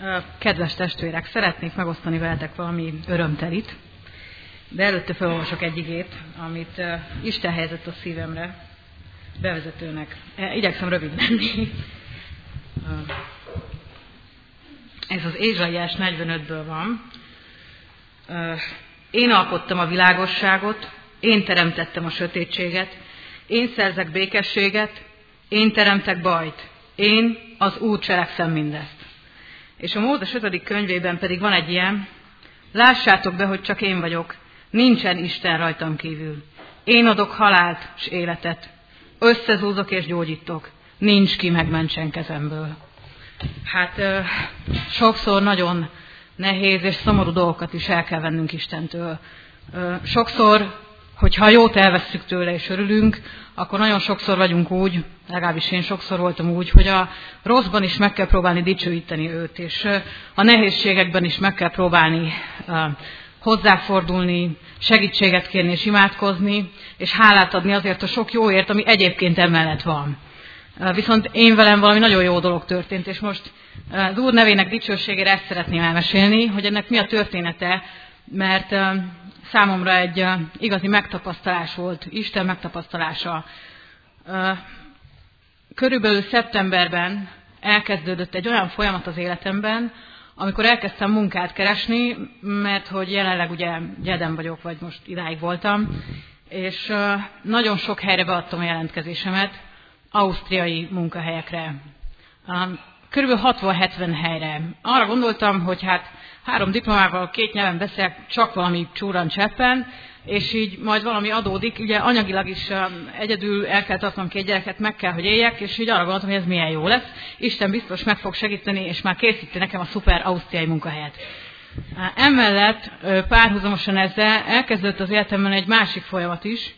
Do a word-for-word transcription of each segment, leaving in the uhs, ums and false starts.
Kedves testvérek, szeretnék megosztani veletek valami örömtelit, de előtte felolvasok egy igét, amit Isten helyezett a szívemre bevezetőnek. Igyekszem rövid lenni. Ez az Ézsaiás negyvenötből van. Én alkottam a világosságot, én teremtettem a sötétséget, én szerzek békességet, én teremtek bajt, én az Úr cselekszem mindezt. És a Mózes ötödik könyvében pedig van egy ilyen: lássátok be, hogy csak én vagyok, nincsen Isten rajtam kívül. Én adok halált és életet, összezúzok és gyógyítok, nincs ki megmentsen kezemből. Hát sokszor nagyon nehéz és szomorú dolgokat is el kell vennünk Istentől. Sokszor, hogyha jót elvesszük tőle és örülünk, akkor nagyon sokszor vagyunk úgy, legalábbis én sokszor voltam úgy, hogy a rosszban is meg kell próbálni dicsőíteni őt, és a nehézségekben is meg kell próbálni hozzáfordulni, segítséget kérni és imádkozni, és hálát adni azért a sok jóért, ami egyébként emellett van. Viszont én velem valami nagyon jó dolog történt, és most az Úr nevének dicsőségére ezt szeretném elmesélni, hogy ennek mi a története, mert számomra egy igazi megtapasztalás volt, Isten megtapasztalása. Körülbelül szeptemberben elkezdődött egy olyan folyamat az életemben, amikor elkezdtem munkát keresni, mert hogy jelenleg ugye Gyeden vagyok, vagy most idáig voltam, és nagyon sok helyre beadtam a jelentkezésemet, ausztriai munkahelyekre. Körülbelül hatvan-hetven helyre. Arra gondoltam, hogy hát három diplomával, két nyelven beszélek, csak valami csúran cseppen, és így majd valami adódik. Ugye anyagilag is egyedül el kell tartnom két gyereket, meg kell, hogy éljek, és így arra gondoltam, hogy ez milyen jó lesz. Isten biztos meg fog segíteni, és már készíti nekem a szuper ausztriai munkahelyet. Emellett párhuzamosan ezzel elkezdődött az életemben egy másik folyamat is,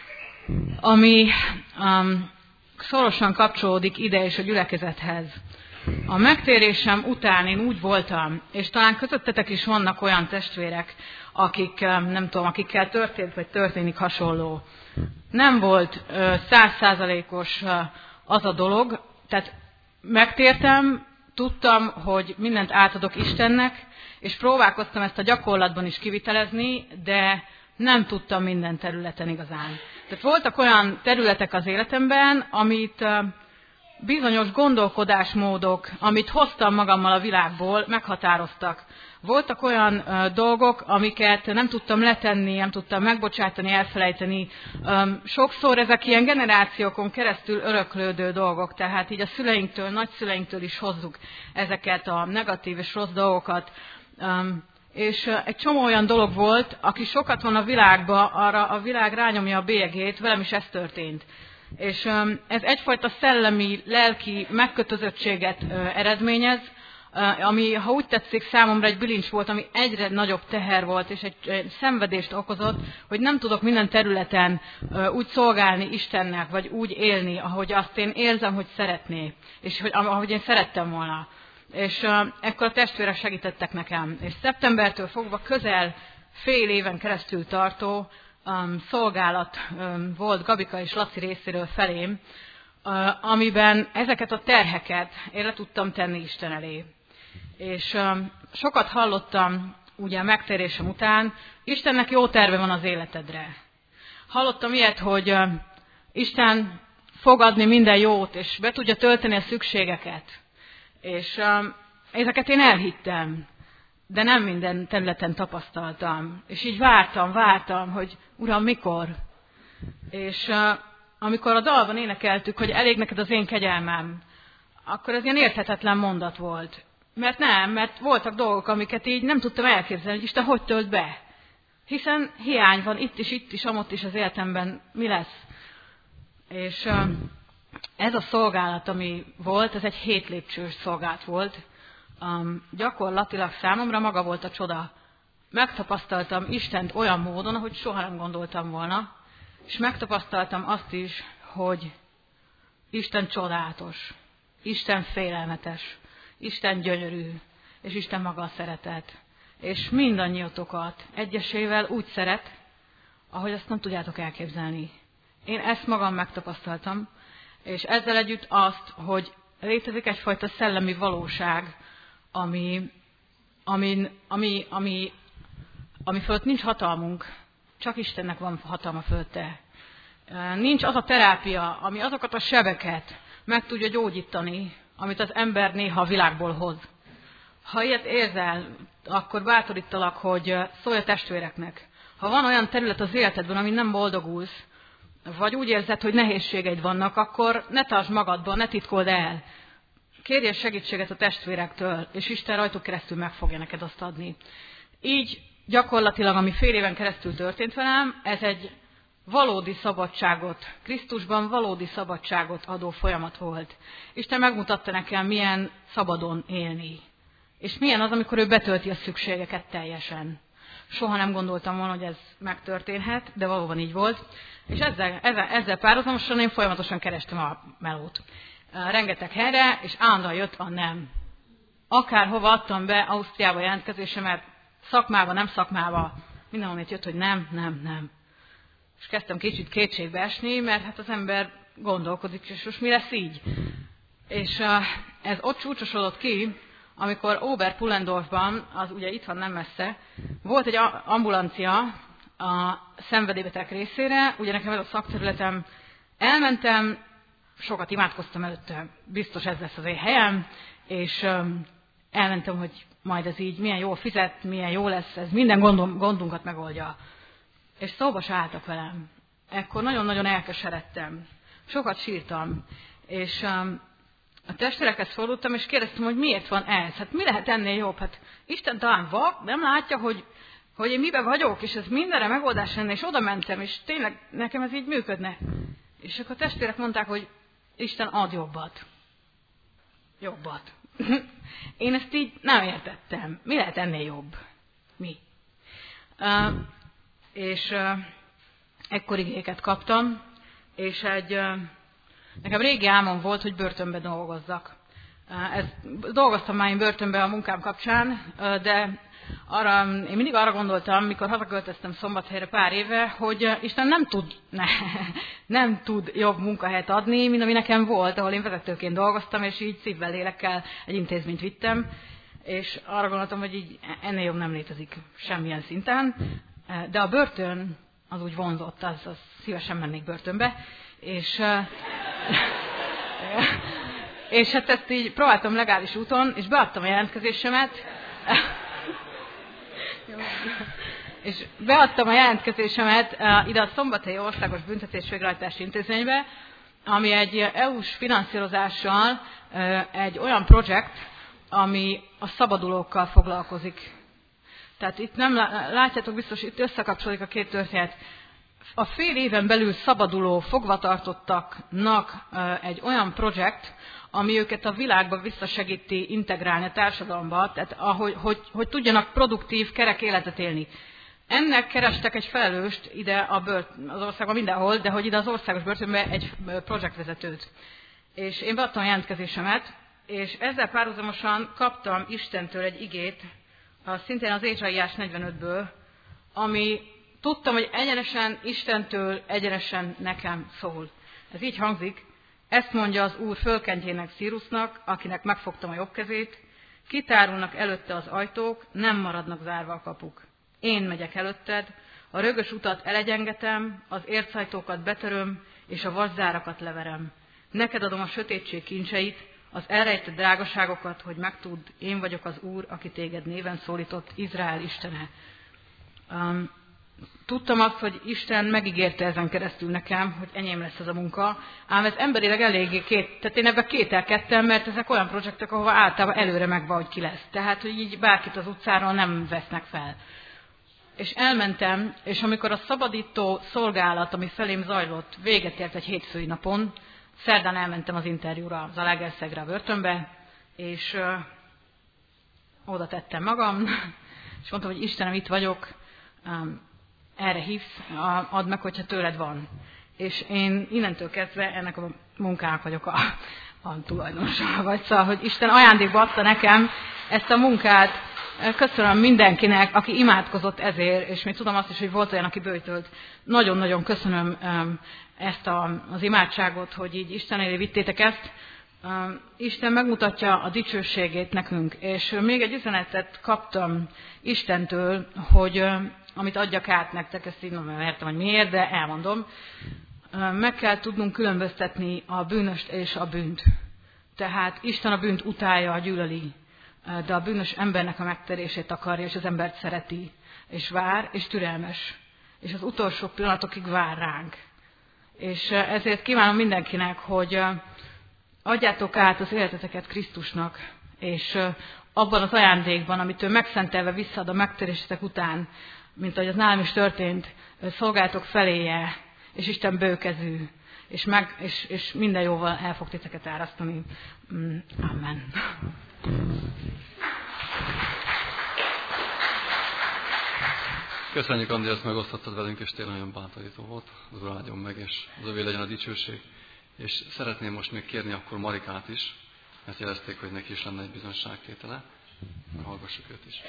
ami um, szorosan kapcsolódik ide és a gyülekezethez. A megtérésem után én úgy voltam, és talán közöttetek is vannak olyan testvérek, akik, nem tudom, akikkel történt vagy történik hasonló. Nem volt száz százalékos az a dolog, tehát megtértem, tudtam, hogy mindent átadok Istennek, és próbálkoztam ezt a gyakorlatban is kivitelezni, de nem tudtam minden területen igazán. Tehát voltak olyan területek az életemben, amit bizonyos gondolkodásmódok, amit hoztam magammal a világból, meghatároztak. Voltak olyan uh, dolgok, amiket nem tudtam letenni, nem tudtam megbocsátani, elfelejteni. Um, sokszor ezek ilyen generációkon keresztül öröklődő dolgok, tehát így a szüleinktől, nagyszüleinktől is hozzuk ezeket a negatív és rossz dolgokat. Um, és uh, egy csomó olyan dolog volt, aki sokat van a világban, arra a világ rányomja a bélyegét, velem is ez történt. És um, ez egyfajta szellemi, lelki megkötözöttséget uh, eredményez, uh, ami, ha úgy tetszik, számomra egy bilincs volt, ami egyre nagyobb teher volt, és egy, egy szenvedést okozott, hogy nem tudok minden területen uh, úgy szolgálni Istennek, vagy úgy élni, ahogy azt én érzem, hogy szeretné, és hogy, ahogy én szerettem volna. És uh, ekkor a testvérek segítettek nekem. És szeptembertől fogva közel fél éven keresztül tartó Um, szolgálat um, volt Gabika és Laci részéről felém, uh, amiben ezeket a terheket én le tudtam tenni Isten elé. És um, sokat hallottam ugye a megtérésem után, Istennek jó terve van az életedre. Hallottam ilyet, hogy uh, Isten fog adni minden jót, és be tudja tölteni a szükségeket. És um, ezeket én elhittem. De nem minden területen tapasztaltam. És így vártam, vártam, hogy Uram, mikor? És uh, amikor a dalban énekeltük, hogy elég neked az én kegyelmem, akkor ez ilyen érthetetlen mondat volt. Mert nem, mert voltak dolgok, amiket így nem tudtam elképzelni, hogy Isten hogy tölt be. Hiszen hiány van itt is, itt is, amott is az életemben, mi lesz? És uh, ez a szolgálat, ami volt, ez egy hét lépcsős szolgálat volt. Um, gyakorlatilag számomra maga volt a csoda. Megtapasztaltam Istent olyan módon, ahogy soha nem gondoltam volna, és megtapasztaltam azt is, hogy Isten csodálatos, Isten félelmetes, Isten gyönyörű, és Isten maga a szeretet. És mindannyiótokat egyesével úgy szeret, ahogy azt nem tudjátok elképzelni. Én ezt magam megtapasztaltam, és ezzel együtt azt, hogy létezik egyfajta szellemi valóság, ami, ami, ami, ami, ami fölött nincs hatalmunk, csak Istennek van hatalma fölötte. Nincs az a terápia, ami azokat a sebeket meg tudja gyógyítani, amit az ember néha a világból hoz. Ha ilyet érzel, akkor bátorítalak, hogy szólj a testvéreknek. Ha van olyan terület az életedben, amin nem boldogulsz, vagy úgy érzed, hogy nehézségeid vannak, akkor ne tartsd magadban, ne titkold el. Kérjél segítséget a testvérektől, és Isten rajtuk keresztül meg fogja neked azt adni. Így gyakorlatilag, ami fél éven keresztül történt velem, ez egy valódi szabadságot, Krisztusban valódi szabadságot adó folyamat volt. Isten megmutatta nekem, milyen szabadon élni. És milyen az, amikor ő betölti a szükségeket teljesen. Soha nem gondoltam volna, hogy ez megtörténhet, de valóban így volt. És ezzel, ezzel, ezzel párhuzamosan én folyamatosan kerestem a melót. Rengeteg helyre, és állandóan jött a nem. Akárhova adtam be Ausztriába jelentkezésemet, szakmába, nem szakmába, mindenhol jött, hogy nem, nem, nem. És kezdtem kicsit kétségbe esni, mert hát az ember gondolkodik, és most mi lesz így? És uh, ez ott csúcsosodott ki, amikor Oberpullendorfban, az ugye itt van nem messze, volt egy ambulancia a szenvedélybetegek részére, ugye nekem ez a szakterületem, elmentem, sokat imádkoztam előtte, biztos ez lesz az én helyem, és um, elmentem, hogy majd ez így milyen jól fizet, milyen jó lesz, ez minden gondom, gondunkat megoldja. És szóba se álltak velem. Ekkor nagyon-nagyon elkeseredtem. Sokat sírtam. És um, a testvérekhez fordultam, és kérdeztem, hogy miért van ez? Hát mi lehet ennél jobb? Hát Isten talán vak, nem látja, hogy, hogy én miben vagyok, és ez mindenre megoldás lenne, és oda mentem, és tényleg nekem ez így működne. És akkor a testvérek mondták, hogy Isten ad jobbat. Jobbat. Én ezt így nem értettem. Mi lehet ennél jobb? Mi? Uh, és uh, ekkor igéket kaptam, és egy, uh, nekem régi álmom volt, hogy börtönben dolgozzak. Uh, ez, dolgoztam már én börtönben a munkám kapcsán, uh, de arra, én mindig arra gondoltam, mikor hazaköltöztem Szombathelyre pár éve, hogy uh, Isten nem tud, ne, nem tud jobb munkahelyet adni, mint ami nekem volt, ahol én vezetőként dolgoztam, és így szívvel, lélekkel egy intézményt vittem, és arra gondoltam, hogy így ennél jobb nem létezik semmilyen szinten. De a börtön az úgy vonzott, az, az szívesen mennék börtönbe, és, és hát ezt így próbáltam legális úton, és beadtam a jelentkezésemet, és beadtam a jelentkezésemet ide a Szombathelyi Országos Büntetés-végrehajtási Intézménybe, ami egy é u-s finanszírozással egy olyan projekt, ami a szabadulókkal foglalkozik. Tehát itt nem látjátok, biztos itt összekapcsolódik a két történet. A fél éven belül szabaduló fogvatartottaknak egy olyan projekt, ami őket a világba visszasegíti integrálni a társadalomba, tehát ahogy, hogy, hogy tudjanak produktív, kerek életet élni. Ennek kerestek egy felelőst ide a bört, az országban mindenhol, de hogy ide az országos börtönbe egy projektvezetőt. És én beadtam a jelentkezésemet, és ezzel párhuzamosan kaptam Istentől egy igét, szintén az Ézsaiás negyvenötből, ami tudtam, hogy egyenesen Istentől, egyenesen nekem szól. Ez így hangzik, ezt mondja az Úr fölkentjének Szírusznak, akinek megfogtam a jobb kezét, kitárulnak előtte az ajtók, nem maradnak zárva a kapuk. Én megyek előtted, a rögös utat elegyengetem, az ércajtókat betöröm, és a vaszárakat leverem. Neked adom a sötétség kincseit, az elrejtett drágaságokat, hogy megtudd, én vagyok az Úr, aki téged néven szólított, Izrael Istene. Um, tudtam azt, hogy Isten megígérte ezen keresztül nekem, hogy enyém lesz ez a munka, ám ez emberileg eléggé két, tehát én ebben kételkedtem, mert ezek olyan projektek, ahova általában előre megvan, hogy ki lesz. Tehát, hogy így bárkit az utcáról nem vesznek fel. És elmentem, és amikor a szabadító szolgálat, ami felém zajlott, véget ért egy hétfői napon, szerdán elmentem az interjúra, az Zalaegerszegre a börtönbe, és ö, oda tettem magam, és mondtam, hogy Istenem, itt vagyok, um, erre hívsz, add meg, hogyha tőled van. És én innentől kezdve ennek a munkának vagyok a, a tulajdonosa. Vagy szóval, hogy Isten ajándékba adta nekem ezt a munkát. Köszönöm mindenkinek, aki imádkozott ezért, és még tudom azt is, hogy volt olyan, aki böjtölt. Nagyon-nagyon köszönöm ezt a, az imádságot, hogy így Isten elé vittétek ezt. Isten megmutatja a dicsőségét nekünk, és még egy üzenetet kaptam Istentől, hogy amit adjak át nektek, ezt így nem értem, hogy miért, de elmondom. Meg kell tudnunk különböztetni a bűnöst és a bűnt. Tehát Isten a bűnt utálja, gyűlöli, de a bűnös embernek a megtérését akarja, és az embert szereti, és vár, és türelmes, és az utolsó pillanatokig vár ránk. És ezért kívánom mindenkinek, hogy adjátok át az életeteket Krisztusnak, és abban az ajándékban, amit ő megszentelve visszaad a megtérésetek után, mint ahogy az nálam is történt, szolgáltok feléje, és Isten bőkezű, és, meg, és, és minden jóval el fog titeket árasztani. Amen. Köszönjük, Andi, ezt megosztottad velünk, és tényleg nagyon bátorító volt. Az Úr áldjon meg, és az övé legyen a dicsőség. És szeretném most még kérni akkor Marikát is, mert jelezték, hogy neki is lenne egy bizonságtétele. Hallgassuk őt is.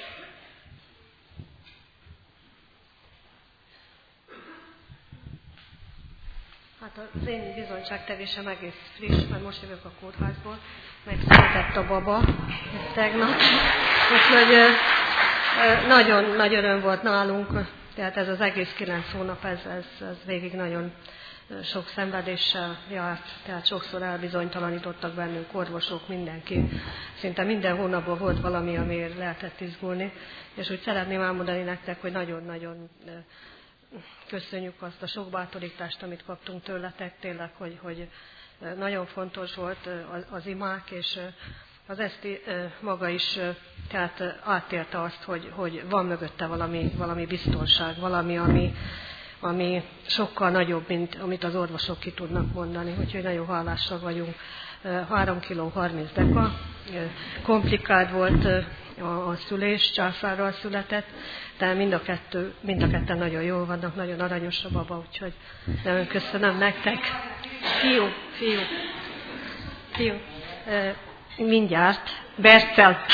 Hát az én bizonyságtevésem egész friss, mert most jövök a kórházból, megszületett a baba tegnap. Úgyhogy nagyon nagy öröm volt nálunk, tehát ez az egész kilenc hónap, ez, ez, ez végig nagyon sok szenvedéssel járt, tehát sokszor elbizonytalanítottak bennünk orvosok, mindenki. Szinte minden hónapban volt valami, amiért lehetett izgulni, és úgy szeretném elmondani nektek, hogy nagyon-nagyon köszönjük azt a sok bátorítást, amit kaptunk tőletek, tényleg, hogy, hogy nagyon fontos volt az, az imák, és az Eszti maga is tehát átélte azt, hogy, hogy van mögötte valami, valami biztonság, valami, ami, ami sokkal nagyobb, mint amit az orvosok ki tudnak mondani. Úgyhogy nagyon hálásak vagyunk. három kiló harminc deka, komplikált volt a, a szülés, császárral született, de mind a, kettő, mind a ketten nagyon jól vannak, nagyon aranyos a baba, úgyhogy nagyon köszönöm nektek. Fiú, fiú, fiú, e, mindjárt, Bercel.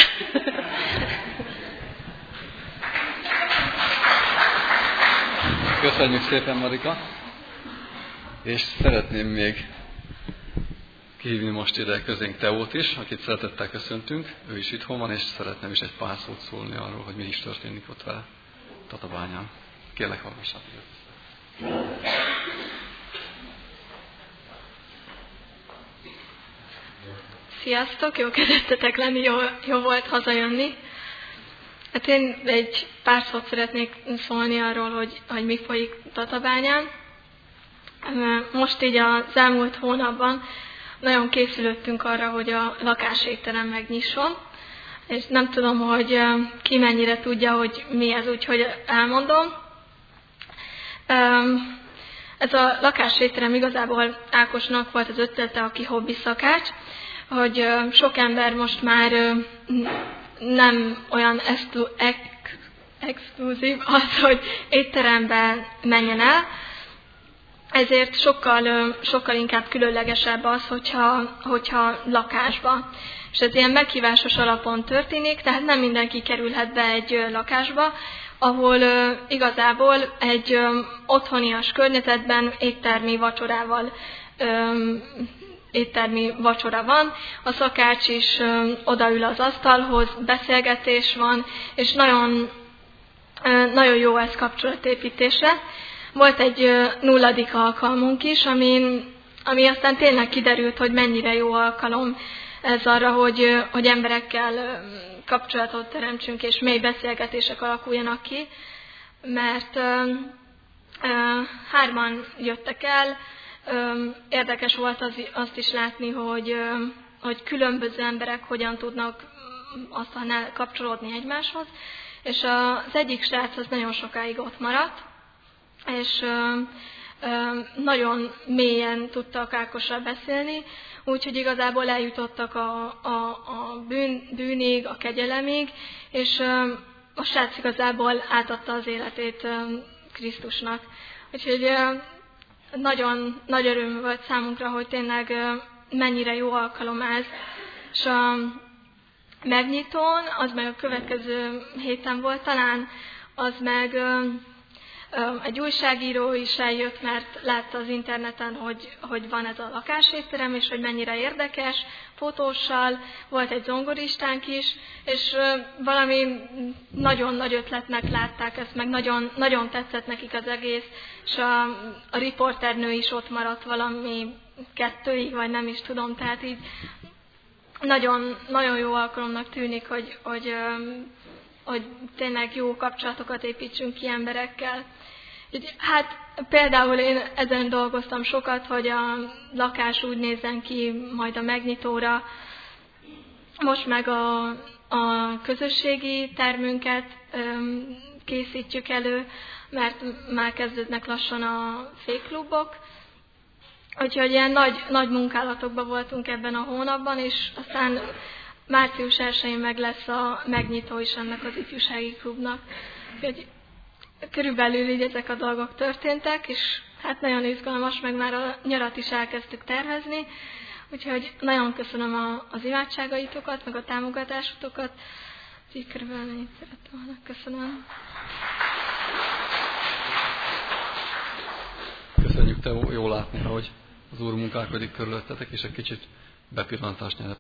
Köszönjük szépen, Marika, és szeretném még kihívni most ide közénk Teót is, akit szeretettel köszöntünk. Ő is itthon van, és szeretném is egy pár szót szólni arról, hogy mi is történik ott vele Tatabányán. Kérlek, hallgassátok őt. Sziasztok, jó kezdtetek lenni, jó, jó volt hazajönni. Hát én egy pár szót szeretnék szólni arról, hogy, hogy mi folyik Tatabányán. Most így az elmúlt hónapban nagyon készülöttünk arra, hogy a lakásétterem megnyisson, és nem tudom, hogy ki mennyire tudja, hogy mi ez, úgyhogy elmondom. Ez a lakásétterem igazából Ákosnak volt az ötlete, aki hobbi szakács, hogy sok ember most már nem olyan exklu- ex- exkluzív az, hogy étterembe menjen el, ezért sokkal, sokkal inkább különlegesebb az, hogyha, hogyha lakásba. És ez ilyen meghívásos alapon történik, tehát nem mindenki kerülhet be egy lakásba, ahol uh, igazából egy um, otthonias környezetben éttermi vacsorával um, éttermi vacsora van, a szakács is um, odaül az asztalhoz, beszélgetés van, és nagyon, uh, nagyon jó ez kapcsolatépítésre. Volt egy uh, nulladik alkalmunk is, ami, ami aztán tényleg kiderült, hogy mennyire jó alkalom ez arra, hogy, uh, hogy emberekkel uh, kapcsolatot teremtsünk, és mély beszélgetések alakuljanak ki, mert uh, uh, hárman jöttek el. Érdekes volt az, azt is látni, hogy, hogy különböző emberek hogyan tudnak aztán kapcsolódni egymáshoz, és az egyik srác az nagyon sokáig ott maradt, és nagyon mélyen tudtak Ákossal beszélni, úgyhogy igazából eljutottak a, a, a bűn, bűnig, a kegyelemig, és a srác igazából átadta az életét Krisztusnak. Úgyhogy nagyon nagy öröm volt számunkra, hogy tényleg mennyire jó alkalom ez. És a megnyitón, az meg a következő héten volt talán, az meg Egy újságíró is eljött, mert látta az interneten, hogy, hogy van ez a lakásétterem, és hogy mennyire érdekes, fotóssal, volt egy zongoristánk is, és valami nagyon nagy ötletnek látták ezt, meg nagyon, nagyon tetszett nekik az egész, és a, a riporternő is ott maradt valami kettőig, vagy nem is tudom, tehát így nagyon, nagyon jó alkalomnak tűnik, hogy, hogy, hogy tényleg jó kapcsolatokat építsünk ki emberekkel. Hát például én ezen dolgoztam sokat, hogy a lakás úgy nézzen ki majd a megnyitóra. Most meg a, a közösségi termünket öm, készítjük elő, mert már kezdődnek lassan a fékklubok. Úgyhogy ilyen nagy, nagy munkálatokban voltunk ebben a hónapban, és aztán március elsején meg lesz a megnyitó is ennek az ifjúsági klubnak. Úgyhogy körülbelül így ezek a dolgok történtek, és hát nagyon izgalmas, meg már a nyarat is elkezdtük tervezni, úgyhogy nagyon köszönöm a, az imádságaitokat, meg a támogatásotokat. Így körülbelül ennyit szerettem volna. Köszönöm. Köszönjük, te jó látni, hogy az Úr munkálkodik körülöttetek, és egy kicsit bepillantást nyer.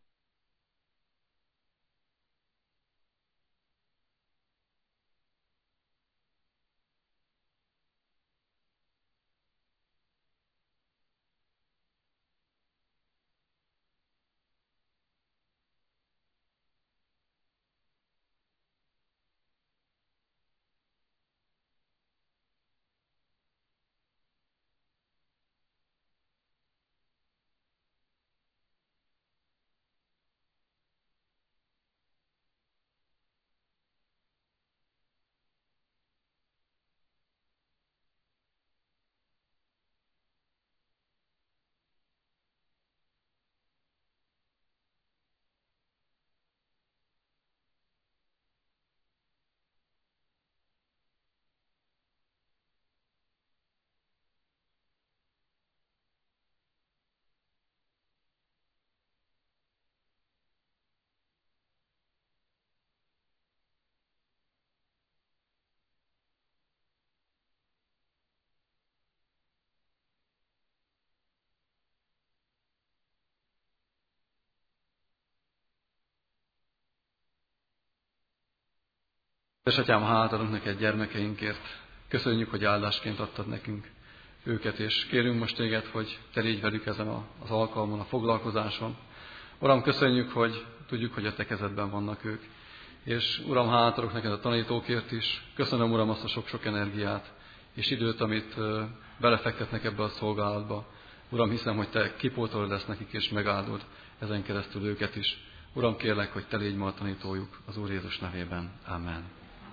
És Atyám, hálát adunk neked gyermekeinkért. Köszönjük, hogy áldásként adtad nekünk őket, és kérünk most téged, hogy te légy velük ezen az alkalmon, a foglalkozáson. Uram, köszönjük, hogy tudjuk, hogy a te kezedben vannak ők. És Uram, hálát adok neked a tanítókért is. Köszönöm, Uram, azt a sok-sok energiát és időt, amit belefektetnek ebbe a szolgálatba. Uram, hiszem, hogy te kipótolod lesz nekik, és megáldod ezen keresztül őket is. Uram, kérlek, hogy te légy ma a tanítójuk az Úr Jézus nevében. Amen.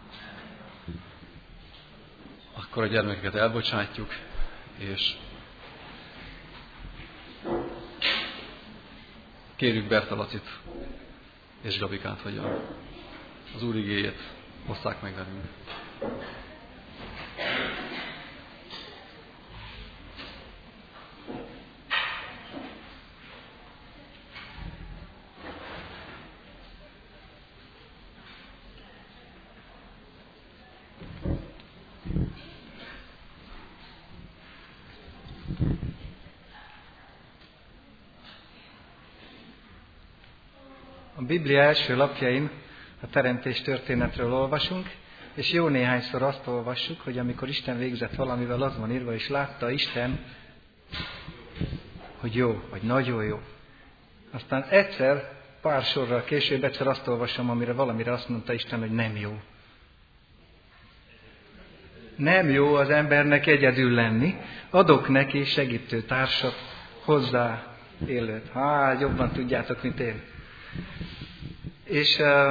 Akkor a gyermekeket elbocsátjuk, és kérjük Berta Lacit és Gabikát, hogy az Úr igéjét hozzák meg velünk. A Biblia első lapjain a teremtés történetről olvasunk, és jó néhányszor azt olvassuk, hogy amikor Isten végzett valamivel, az van írva, és látta Isten, hogy jó, vagy nagyon jó. Aztán egyszer, pár sorral később egyszer azt olvasom, amire valamire azt mondta Isten, hogy nem jó. Nem jó az embernek egyedül lenni, adok neki segítő társat, hozzá élőt. Há, jobban tudjátok, mint én. És uh,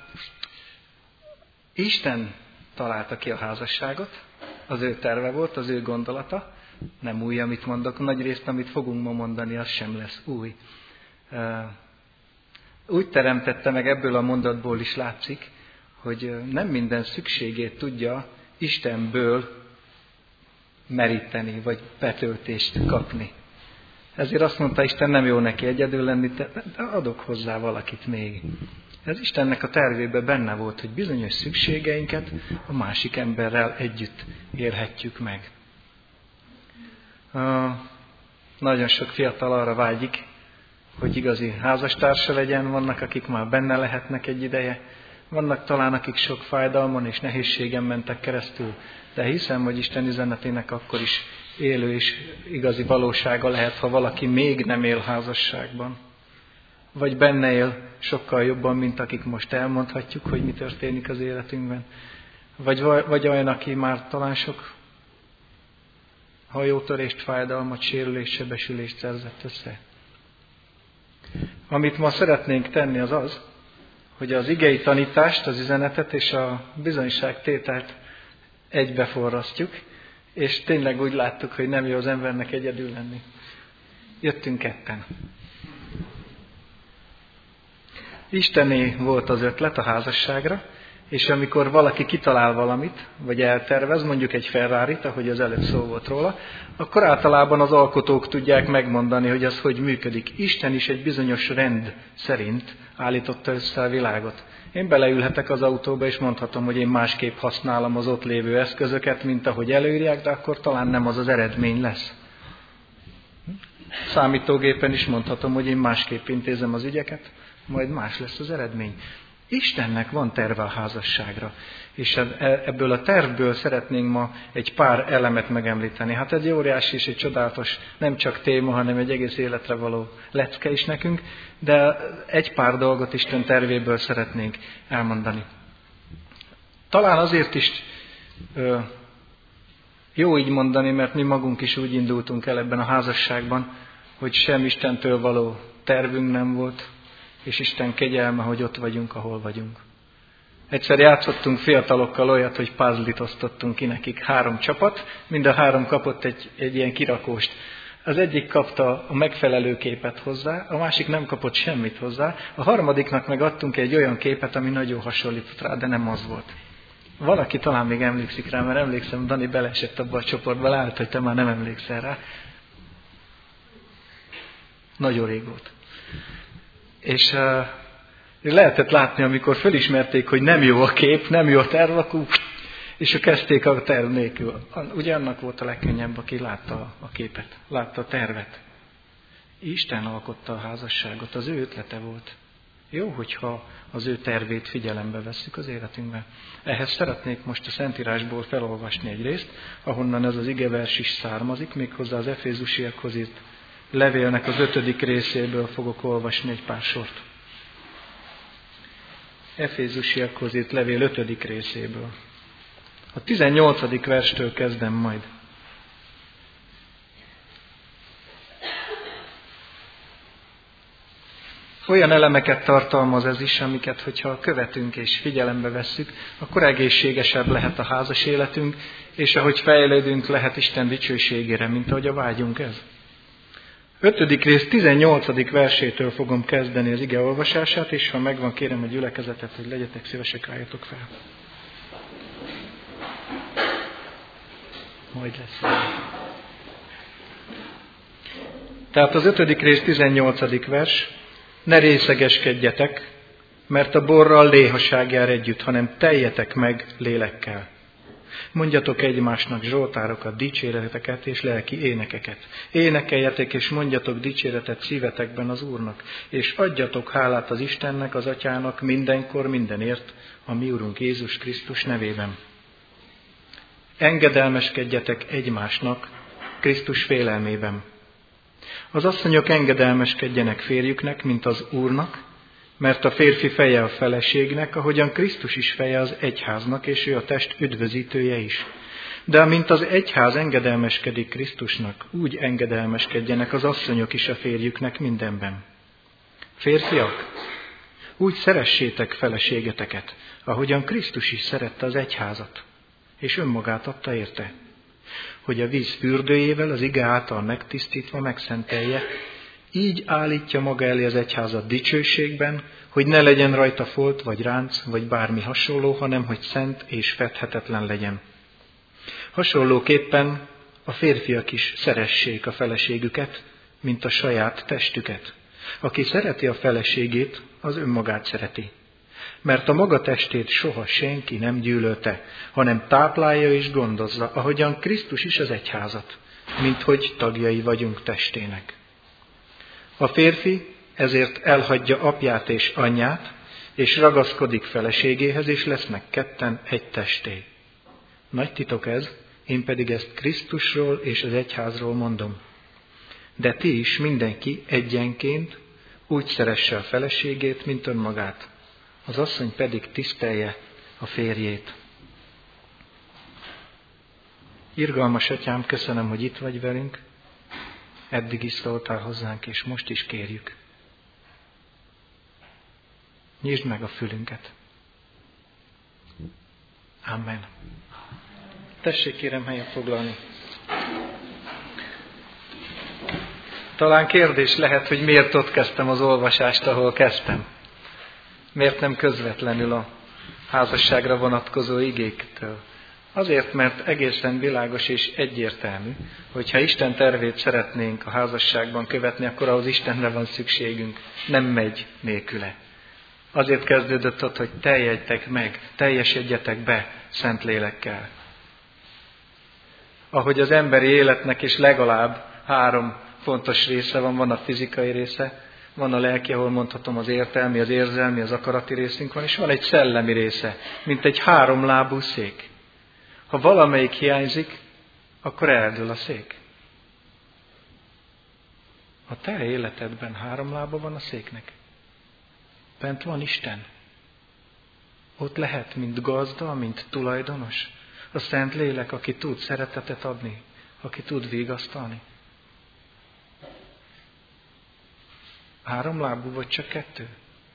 Isten találta ki a házasságot, az ő terve volt, az ő gondolata, nem új, amit mondok, nagy részt, amit fogunk ma mondani, az sem lesz új. Uh, úgy teremtette meg, ebből a mondatból is látszik, hogy nem minden szükségét tudja Istenből meríteni, vagy betöltést kapni. Ezért azt mondta Isten, nem jó neki egyedül lenni, de adok hozzá valakit még. Ez Istennek a tervében benne volt, hogy bizonyos szükségeinket a másik emberrel együtt élhetjük meg. Uh, nagyon sok fiatal arra vágyik, hogy igazi házastársa legyen, vannak, akik már benne lehetnek egy ideje, vannak talán, akik sok fájdalmon és nehézségen mentek keresztül, de hiszem, hogy Isten üzenetének akkor is élő és igazi valósága lehet, ha valaki még nem él házasságban. Vagy benne él sokkal jobban, mint akik most elmondhatjuk, hogy mi történik az életünkben. Vagy, vagy olyan, aki már talán sok hajótörést, fájdalmat, sérülést, sebesülést szerzett össze. Amit ma szeretnénk tenni az az, hogy az igei tanítást, az üzenetet és a bizonyságtételt egybeforrasztjuk, és tényleg úgy láttuk, hogy nem jó az embernek egyedül lenni. Jöttünk ketten. Istené volt az ötlet a házasságra, és amikor valaki kitalál valamit, vagy eltervez, mondjuk egy Ferrarit, ahogy az előbb szó volt róla, akkor általában az alkotók tudják megmondani, hogy az hogy működik. Isten is egy bizonyos rend szerint állította össze a világot. Én beleülhetek az autóba, és mondhatom, hogy én másképp használom az ott lévő eszközöket, mint ahogy előírják, de akkor talán nem az az eredmény lesz. Számítógépen is mondhatom, hogy én másképp intézem az ügyeket, majd más lesz az eredmény. Istennek van terve a házasságra, és ebből a tervből szeretnénk ma egy pár elemet megemlíteni. Hát egy óriási és egy csodálatos, nem csak téma, hanem egy egész életre való lecke is nekünk, de egy pár dolgot Isten tervéből szeretnénk elmondani. Talán azért is ö, jó így mondani, mert mi magunk is úgy indultunk el ebben a házasságban, hogy sem Istentől való tervünk nem volt, és Isten kegyelme, hogy ott vagyunk, ahol vagyunk. Egyszer játszottunk fiatalokkal olyat, hogy puzzle-t osztottunk ki nekik, három csapat, mind a három kapott egy, egy ilyen kirakóst. Az egyik kapta a megfelelő képet hozzá, a másik nem kapott semmit hozzá, a harmadiknak meg adtunk egy olyan képet, ami nagyon hasonlított rá, de nem az volt. Valaki talán még emlékszik rá, mert emlékszem, Dani beleesett abba a csoportba, lehet, hogy te már nem emlékszel rá. Nagyon rég volt. És uh, lehetett látni, amikor felismerték, hogy nem jó a kép, nem jó a terv, akkor, és a kezdték a terv nélkül. Ugye annak volt a legkönnyebb, aki látta a képet, látta a tervet. Isten alkotta a házasságot, az ő ötlete volt. Jó, hogyha az ő tervét figyelembe vesszük az életünkben. Ehhez szeretnék most a Szentírásból felolvasni egy részt, ahonnan ez az igevers is származik, méghozzá az Efézusiakhoz írt levélnek az ötödik részéből fogok olvasni egy pár sort. Efézusiakhoz írt levél ötödik részéből. A tizennyolcadik verstől kezdem majd. Olyan elemeket tartalmaz ez is, amiket, hogyha követünk és figyelembe vesszük, akkor egészségesebb lehet a házas életünk, és ahogy fejlődünk, lehet Isten dicsőségére, mint ahogy a vágyunk ez. Ötödik rész tizennyolcadik versétől fogom kezdeni az ige olvasását, és ha megvan, kérem a gyülekezetet, hogy legyetek szívesek, álljatok fel. Majd lesz. Tehát az ötödik rész tizennyolcadik vers. Ne részegeskedjetek, mert a borral léhaság jár együtt, hanem teljetek meg lélekkel. Mondjatok egymásnak zsoltárokat, dicséreteket és lelki énekeket. Énekeljetek és mondjatok dicséretet szívetekben az Úrnak, és adjatok hálát az Istennek, az Atyának mindenkor mindenért, a mi Urunk Jézus Krisztus nevében. Engedelmeskedjetek egymásnak Krisztus félelmében. Az asszonyok engedelmeskedjenek férjüknek, mint az Úrnak, mert a férfi feje a feleségnek, ahogyan Krisztus is feje az egyháznak, és ő a test üdvözítője is. De amint az egyház engedelmeskedik Krisztusnak, úgy engedelmeskedjenek az asszonyok is a férjüknek mindenben. Férfiak, úgy szeressétek feleségeteket, ahogyan Krisztus is szerette az egyházat, és önmagát adta érte, hogy a víz fürdőjével az ige által megtisztítva megszentelje, így állítja maga elé az egyházat dicsőségben, hogy ne legyen rajta folt, vagy ránc, vagy bármi hasonló, hanem hogy szent és fedhetetlen legyen. Hasonlóképpen a férfiak is szeressék a feleségüket, mint a saját testüket. Aki szereti a feleségét, az önmagát szereti. Mert a maga testét soha senki nem gyűlölte, hanem táplálja és gondozza, ahogyan Krisztus is az egyházat, mint hogy tagjai vagyunk testének. A férfi ezért elhagyja apját és anyját, és ragaszkodik feleségéhez, és lesznek ketten egy testé. Nagy titok ez, én pedig ezt Krisztusról és az egyházról mondom. De ti is mindenki egyenként úgy szeresse a feleségét, mint önmagát. Az asszony pedig tisztelje a férjét. Irgalmas Atyám, köszönöm, hogy itt vagy velünk. Eddig is szóltál hozzánk, és most is kérjük. Nyisd meg a fülünket. Amen. Tessék, kérem, helyet foglalni. Talán kérdés lehet, hogy miért ott kezdtem az olvasást, ahol kezdtem. Miért nem közvetlenül a házasságra vonatkozó igéktől? Azért, mert egészen világos és egyértelmű, hogy ha Isten tervét szeretnénk a házasságban követni, akkor ahhoz Istenre van szükségünk. Nem megy nélküle. Azért kezdődött ott, hogy teljedjetek meg, teljesedjetek be Szentlélekkel. Ahogy az emberi életnek is legalább három fontos része van, van a fizikai része, van a lelki, ahol mondhatom az értelmi, az érzelmi, az akarati részünk van, és van egy szellemi része, mint egy háromlábú szék. Ha valamelyik hiányzik, akkor eldől a szék. A te életedben három lába van a széknek. Bent van Isten. Ott lehet, mint gazda, mint tulajdonos. A Szent Lélek, aki tud szeretetet adni, aki tud vigasztalni. Három lábú vagy csak kettő?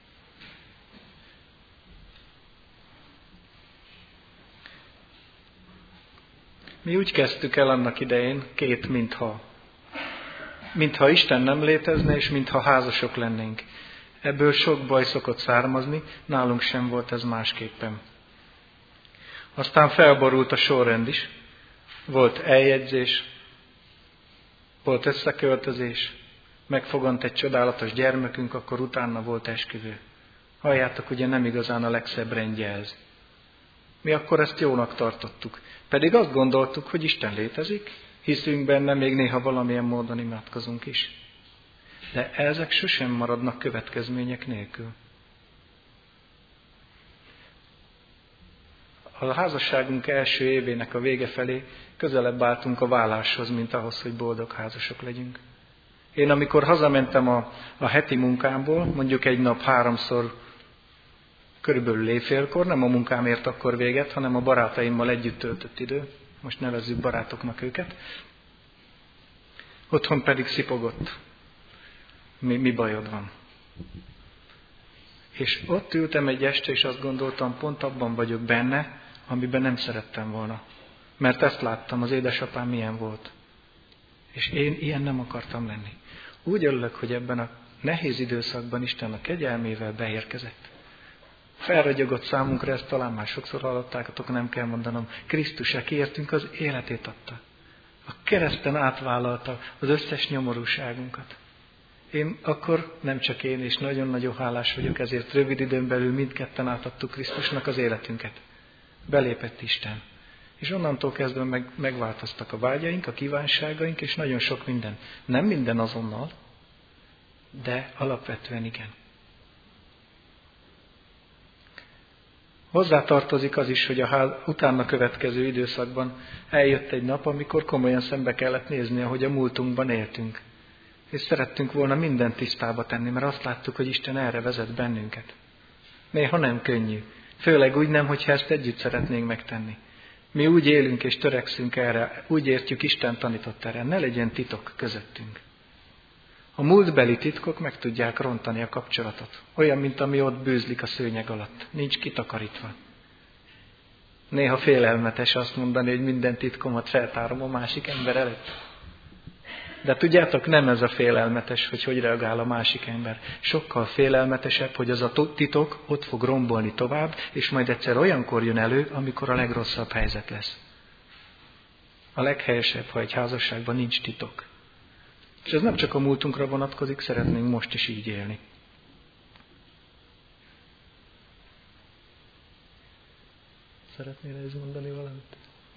Mi úgy kezdtük el annak idején, két mintha. Mintha Isten nem létezne, és mintha házasok lennénk. Ebből sok baj szokott származni, nálunk sem volt ez másképpen. Aztán felborult a sorrend is. Volt eljegyzés, volt összeköltözés, megfogant egy csodálatos gyermekünk, akkor utána volt esküvő. Halljátok, ugye nem igazán a legszebb rendje ez. Mi akkor ezt jónak tartottuk. Pedig azt gondoltuk, hogy Isten létezik, hiszünk benne, még néha valamilyen módon imádkozunk is. De ezek sosem maradnak következmények nélkül. A házasságunk első évének a vége felé közelebb álltunk a válláshoz, mint ahhoz, hogy boldog házasok legyünk. Én amikor hazamentem a, a heti munkámból, mondjuk egy nap háromszor, körülbelül éjfélkor, nem a munkámért akkor véget, hanem a barátaimmal együtt töltött idő, most nevezzük barátoknak őket, otthon pedig szipogott. Mi, mi bajod van? És ott ültem egy este, és azt gondoltam, pont abban vagyok benne, amiben nem szerettem volna. Mert ezt láttam, az édesapám milyen volt. És én ilyen nem akartam lenni. Úgy örülök, hogy ebben a nehéz időszakban Isten a kegyelmével beérkezett. Felragyogott számunkra, ezt talán már sokszor hallottátok, nem kell mondanom, Krisztus, aki értünk, az életét adta. A kereszten átvállalta az összes nyomorúságunkat. Én akkor, nem csak én, és nagyon-nagyon hálás vagyok, ezért rövid időn belül mindketten átadtuk Krisztusnak az életünket. Belépett Isten. És onnantól kezdve meg, megváltoztak a vágyaink, a kívánságaink, és nagyon sok minden. Nem minden azonnal, de alapvetően igen. Hozzátartozik az is, hogy a ház, utána következő időszakban eljött egy nap, amikor komolyan szembe kellett nézni, ahogy a múltunkban éltünk. És szerettünk volna mindent tisztába tenni, mert azt láttuk, hogy Isten erre vezet bennünket. Néha nem könnyű. Főleg úgy nem, hogyha ezt együtt szeretnénk megtenni. Mi úgy élünk és törekszünk erre, úgy értjük, Isten tanított erre, ne legyen titok közöttünk. A múltbeli titkok meg tudják rontani a kapcsolatot. Olyan, mint ami ott bűzlik a szőnyeg alatt. Nincs kitakarítva. Néha félelmetes azt mondani, hogy minden titkomat feltárom a másik ember előtt. De tudjátok, nem ez a félelmetes, hogy hogy reagál a másik ember. Sokkal félelmetesebb, hogy az a titok ott fog rombolni tovább, és majd egyszer olyankor jön elő, amikor a legrosszabb helyzet lesz. A leghelyesebb, ha egy házasságban nincs titok. És ez nem csak a múltunkra vonatkozik, szeretnénk most is így élni. szeretnél ez mondani valamit?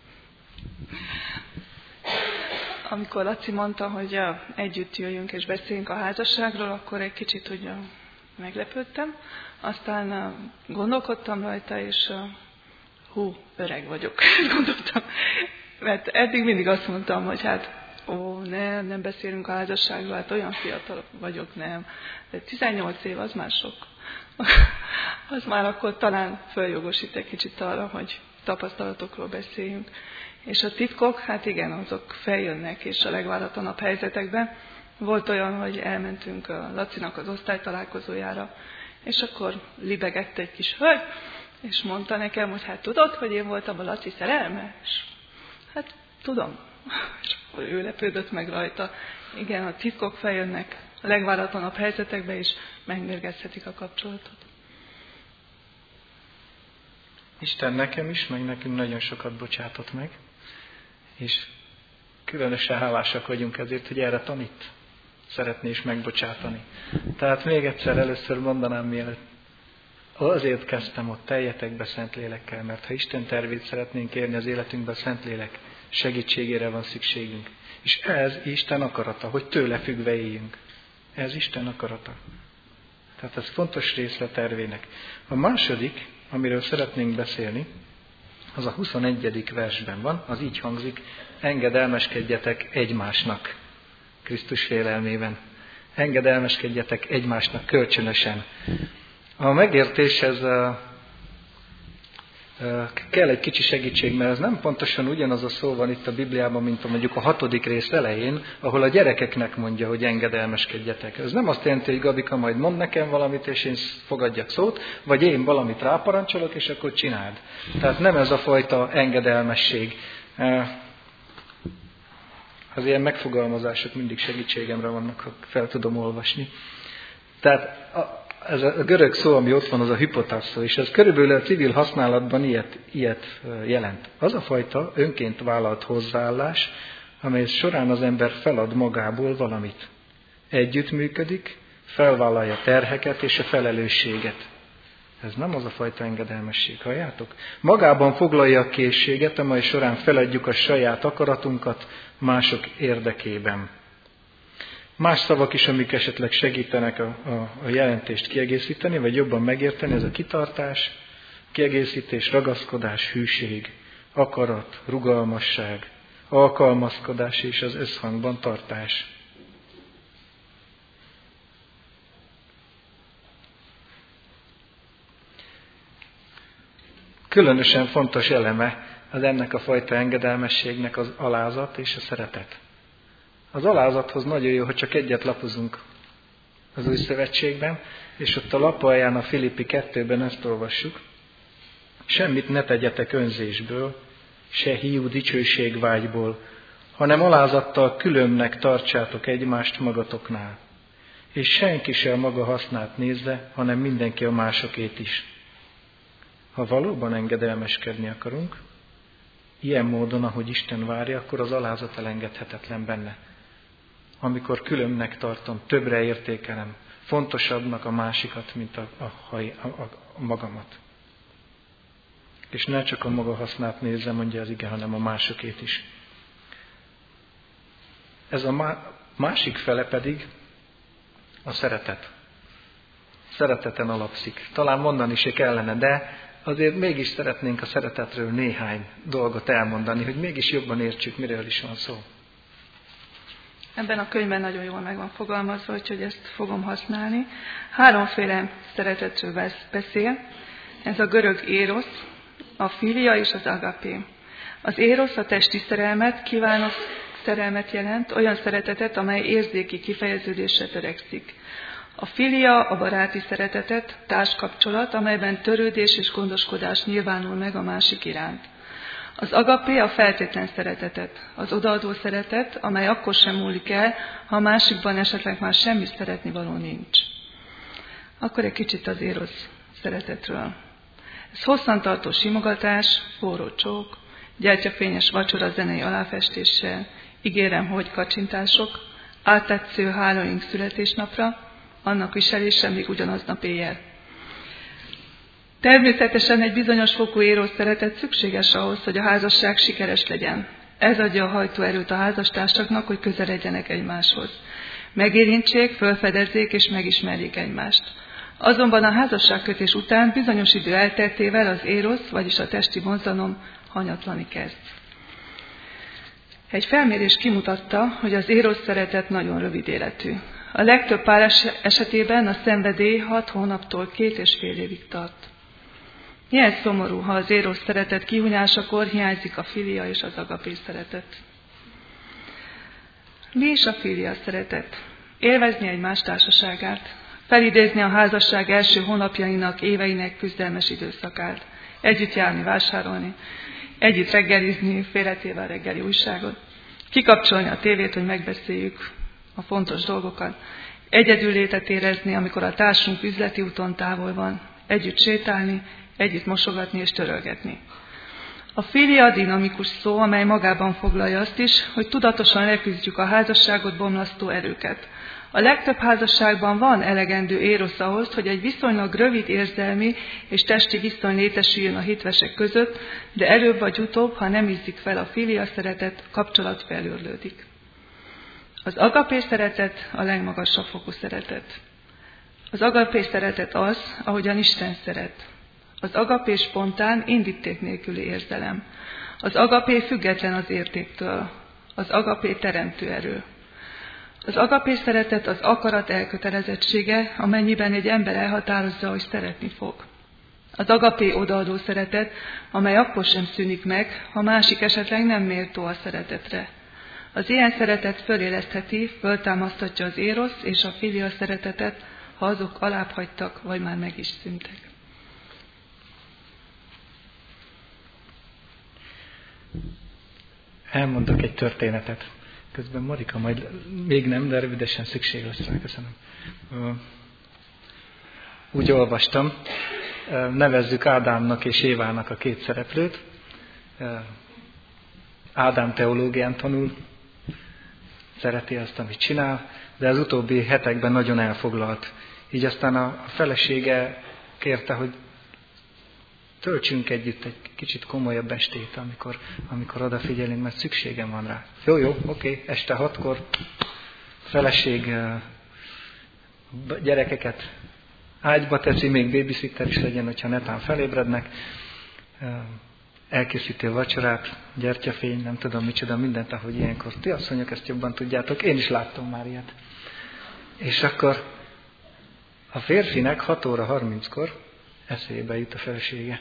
Amikor Laci mondta, hogy együtt jöjjünk és beszéljünk a házasságról, akkor egy kicsit ugye meglepődtem. Aztán gondolkodtam rajta, és hú, öreg vagyok, gondoltam. Mert eddig mindig azt mondtam, hogy hát ó, nem, nem beszélünk a házasságról, hát olyan fiatal vagyok, nem. De tizennyolc év, az már sok. Az már akkor talán följogosít egy kicsit arra, hogy tapasztalatokról beszéljünk. És a titkok, hát igen, azok feljönnek, és a legváratlanabb helyzetekben. Volt olyan, hogy elmentünk a Lacinak az osztálytalálkozójára, és akkor libegett egy kis hölgy, és mondta nekem, hogy hát tudod, hogy én voltam a Laci szerelme? És hát tudom. És akkor ő lepődött meg rajta. Igen, a titkok feljönnek a legváratlanabb helyzetekben, és megmérgezhetik a kapcsolatot. Isten nekem is, meg nekünk nagyon sokat bocsátott meg, és különösen hálásak vagyunk ezért, hogy erre tanít. Szeretné is megbocsátani. Tehát még egyszer először mondanám, mielőtt azért kezdtem ott, teljetek be Szentlélekkel, mert ha Isten tervét szeretnénk érni az életünkben, a Szentlélek segítségére van szükségünk. És ez Isten akarata, hogy tőle függve éljünk. Ez Isten akarata. Tehát ez fontos része a tervének. A második, amiről szeretnénk beszélni, az a huszonegyedik versben van, az így hangzik, engedelmeskedjetek egymásnak, Krisztus félelmében. Engedelmeskedjetek egymásnak kölcsönösen. A megértéshez uh, uh, kell egy kicsi segítség, mert ez nem pontosan ugyanaz a szó van itt a Bibliában, mint a mondjuk a hatodik rész elején, ahol a gyerekeknek mondja, hogy engedelmeskedjetek. Ez nem azt jelenti, hogy Gabika majd mond nekem valamit, és én fogadjak szót, vagy én valamit ráparancsolok, és akkor csináld. Tehát nem ez a fajta engedelmesség. Uh, az ilyen megfogalmazások mindig segítségemre vannak, ha fel tudom olvasni. Tehát a, ez a görög szó, ami ott van, az a hipotasszó, és ez körülbelül a civil használatban ilyet, ilyet jelent. Az a fajta önként vállalt hozzáállás, amely során az ember felad magából valamit. Együttműködik, felvállalja terheket és a felelősséget. Ez nem az a fajta engedelmesség, halljátok? Magában foglalja a készséget, amely során feladjuk a saját akaratunkat mások érdekében. Más szavak is, amik esetleg segítenek a, a, a jelentést kiegészíteni, vagy jobban megérteni, ez a kitartás, kiegészítés, ragaszkodás, hűség, akarat, rugalmasság, alkalmazkodás és az összhangban tartás. Különösen fontos eleme az ennek a fajta engedelmességnek az alázat és a szeretet. Az alázathoz nagyon jó, hogy csak egyet lapozunk az Új Szövetségben, és ott a lap alján a Filippi kettőben ezt olvassuk. Semmit ne tegyetek önzésből, se hiú dicsőségvágyból, hanem alázattal különnek tartsátok egymást magatoknál. És senki se a maga hasznát nézze, hanem mindenki a másokét is. Ha valóban engedelmeskedni akarunk, ilyen módon, ahogy Isten várja, akkor az alázat elengedhetetlen benne. Amikor különbnek tartom, többre értékelem, fontosabbnak a másikat, mint a, a, a, a magamat. És ne csak a maga hasznát nézze, mondja az ige, hanem a másokét is. Ez a má, másik fele pedig a szeretet. Szereteten alapszik. Talán mondani se kellene, de azért mégis szeretnénk a szeretetről néhány dolgot elmondani, hogy mégis jobban értsük, miről is van szó. Ebben a könyvben nagyon jól meg van fogalmazva, úgyhogy ezt fogom használni. Háromféle szeretetről beszél. Ez a görög érosz, a filia és az agapé. Az érosz a testi szerelmet, kívánó szerelmet jelent, olyan szeretetet, amely érzéki kifejeződésre törekszik. A filia a baráti szeretetet, társkapcsolat, amelyben törődés és gondoskodás nyilvánul meg a másik iránt. Az agapé a feltétlen szeretetet, az odaadó szeretet, amely akkor sem múlik el, ha a másikban esetleg már semmi szeretnivaló nincs. Akkor egy kicsit az érosz szeretetről. Ez hosszantartó simogatás, forró csók, gyertyafényes vacsora zenei aláfestéssel, ígérem, hogy kacsintások, áttetsző hálóink születésnapra, annak viselése még ugyanaznap éjjel. Természetesen egy bizonyos fokú éros szeretet szükséges ahhoz, hogy a házasság sikeres legyen. Ez adja a hajtóerőt a házastársaknak, hogy közeledjenek egymáshoz. Megérintsék, felfedezzék és megismerjék egymást. Azonban a házasságkötés után bizonyos idő elteltével az érosz, vagyis a testi vonzalom hanyatlani kezd. Egy felmérés kimutatta, hogy az érosz szeretet nagyon rövid életű. A legtöbb pár esetében a szenvedély hat hónaptól két és fél évig tart. Milyen szomorú, ha az érosz szeretet kihunyásakor hiányzik a filia és az agapé szeretet. Mi is a filia szeretet? Élvezni egymás társaságát, felidézni a házasság első hónapjainak, éveinek küzdelmes időszakát, együtt járni, vásárolni, együtt reggelizni, félretéve a reggeli újságot, kikapcsolni a tévét, hogy megbeszéljük a fontos dolgokat, egyedül létet érezni, amikor a társunk üzleti úton távol van, együtt sétálni, együtt mosogatni és törölgetni. A filia dinamikus szó, amely magában foglalja azt is, hogy tudatosan leküzdjük a házasságot bomlasztó erőket. A legtöbb házasságban van elegendő érosz ahhoz, hogy egy viszonylag rövid érzelmi és testi viszony létesüljön a hitvesek között, de előbb vagy utóbb, ha nem ízik fel a filia szeretet, kapcsolat felőrlődik. Az agapé szeretet a legmagasabb fokú szeretet. Az agapé szeretet az, ahogyan Isten szeret. Az agapé spontán, indíték nélküli érzelem. Az agapé független az értéktől. Az agapé teremtő erő. Az agapé szeretet az akarat elkötelezettsége, amennyiben egy ember elhatározza, hogy szeretni fog. Az agapé odaadó szeretet, amely akkor sem szűnik meg, ha másik esetleg nem méltó a szeretetre. Az ilyen szeretet fölélesztheti, föltámasztatja az érosz és a filia szeretetet, ha azok alább hagytak, vagy már meg is szűntek. Elmondok egy történetet. Közben Marika majd még nem, de rövidesen szükség lesz rá. Köszönöm. Úgy olvastam, nevezzük Ádámnak és Évának a két szereplőt. Ádám teológián tanul, szereti azt, amit csinál, de az utóbbi hetekben nagyon elfoglalt. Így aztán a felesége kérte, hogy töltsünk együtt egy kicsit komolyabb estét, amikor, amikor odafigyelünk, mert szükségem van rá. Jó, jó, oké, este hatkor feleség gyerekeket ágyba teszi, még babysitter is legyen, hogyha netán felébrednek. Elkészíti a vacsorát, gyertyafény, nem tudom micsoda, mindent, ahogy ilyenkor. Ti asszonyok ezt jobban tudjátok, én is láttam már ilyet. És akkor a férfinek hat óra harminckor eszébe jut a felesége.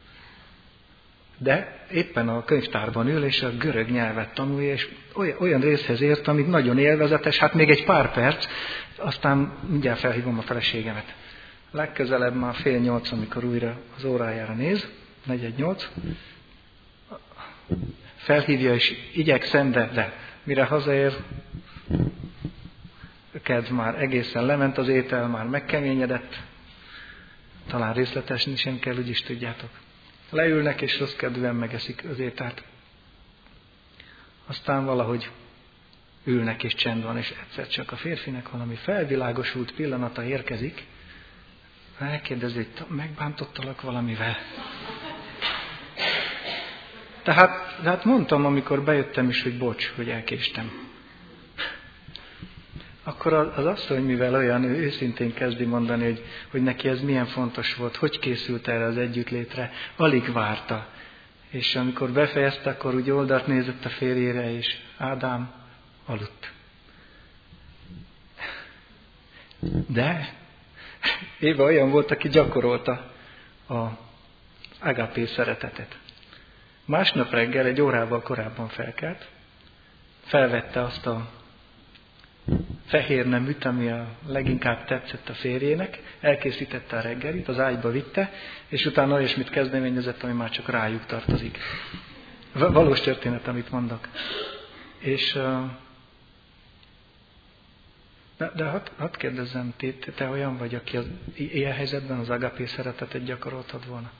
De éppen a könyvtárban ül, és a görög nyelvet tanulja, és olyan, olyan részhez ért, amit nagyon élvezetes, hát még egy pár perc, aztán mindjárt felhívom a feleségemet. Legközelebb már fél nyolc, amikor újra az órájára néz, negyed nyolc, felhívja, és igyekszem, de, de mire hazaér, kedv már egészen lement, az étel már megkeményedett, talán részletesen sem kell, úgyis tudjátok. Leülnek, és rossz kedvűen megeszik az ételt. Aztán valahogy ülnek, és csend van, és egyszer csak a férfinek valami felvilágosult pillanata érkezik. Elkérdezi, hogy megbántottalak valamivel. Tehát, tehát mondtam, amikor bejöttem is, hogy bocs, hogy elkéstem. Akkor az asszony, mivel olyan, ő őszintén kezdi mondani, hogy, hogy neki ez milyen fontos volt, hogy készült erre az együttlétre, alig várta. És amikor befejezte, akkor úgy oldalt nézett a férjére, és Ádám aludt. De Éva olyan volt, aki gyakorolta a agapé szeretetet. Másnap reggel egy órával korábban felkelt, felvette azt a fehér neműt, ami a leginkább tetszett a férjének, elkészítette a reggelit, az ágyba vitte, és utána olyasmit kezdeményezett, ami már csak rájuk tartozik. Valós történet, amit mondok. És, de, de hadd had kérdezzem, te, te olyan vagy, aki az, ilyen helyzetben az agapé szeretetet gyakoroltad volna?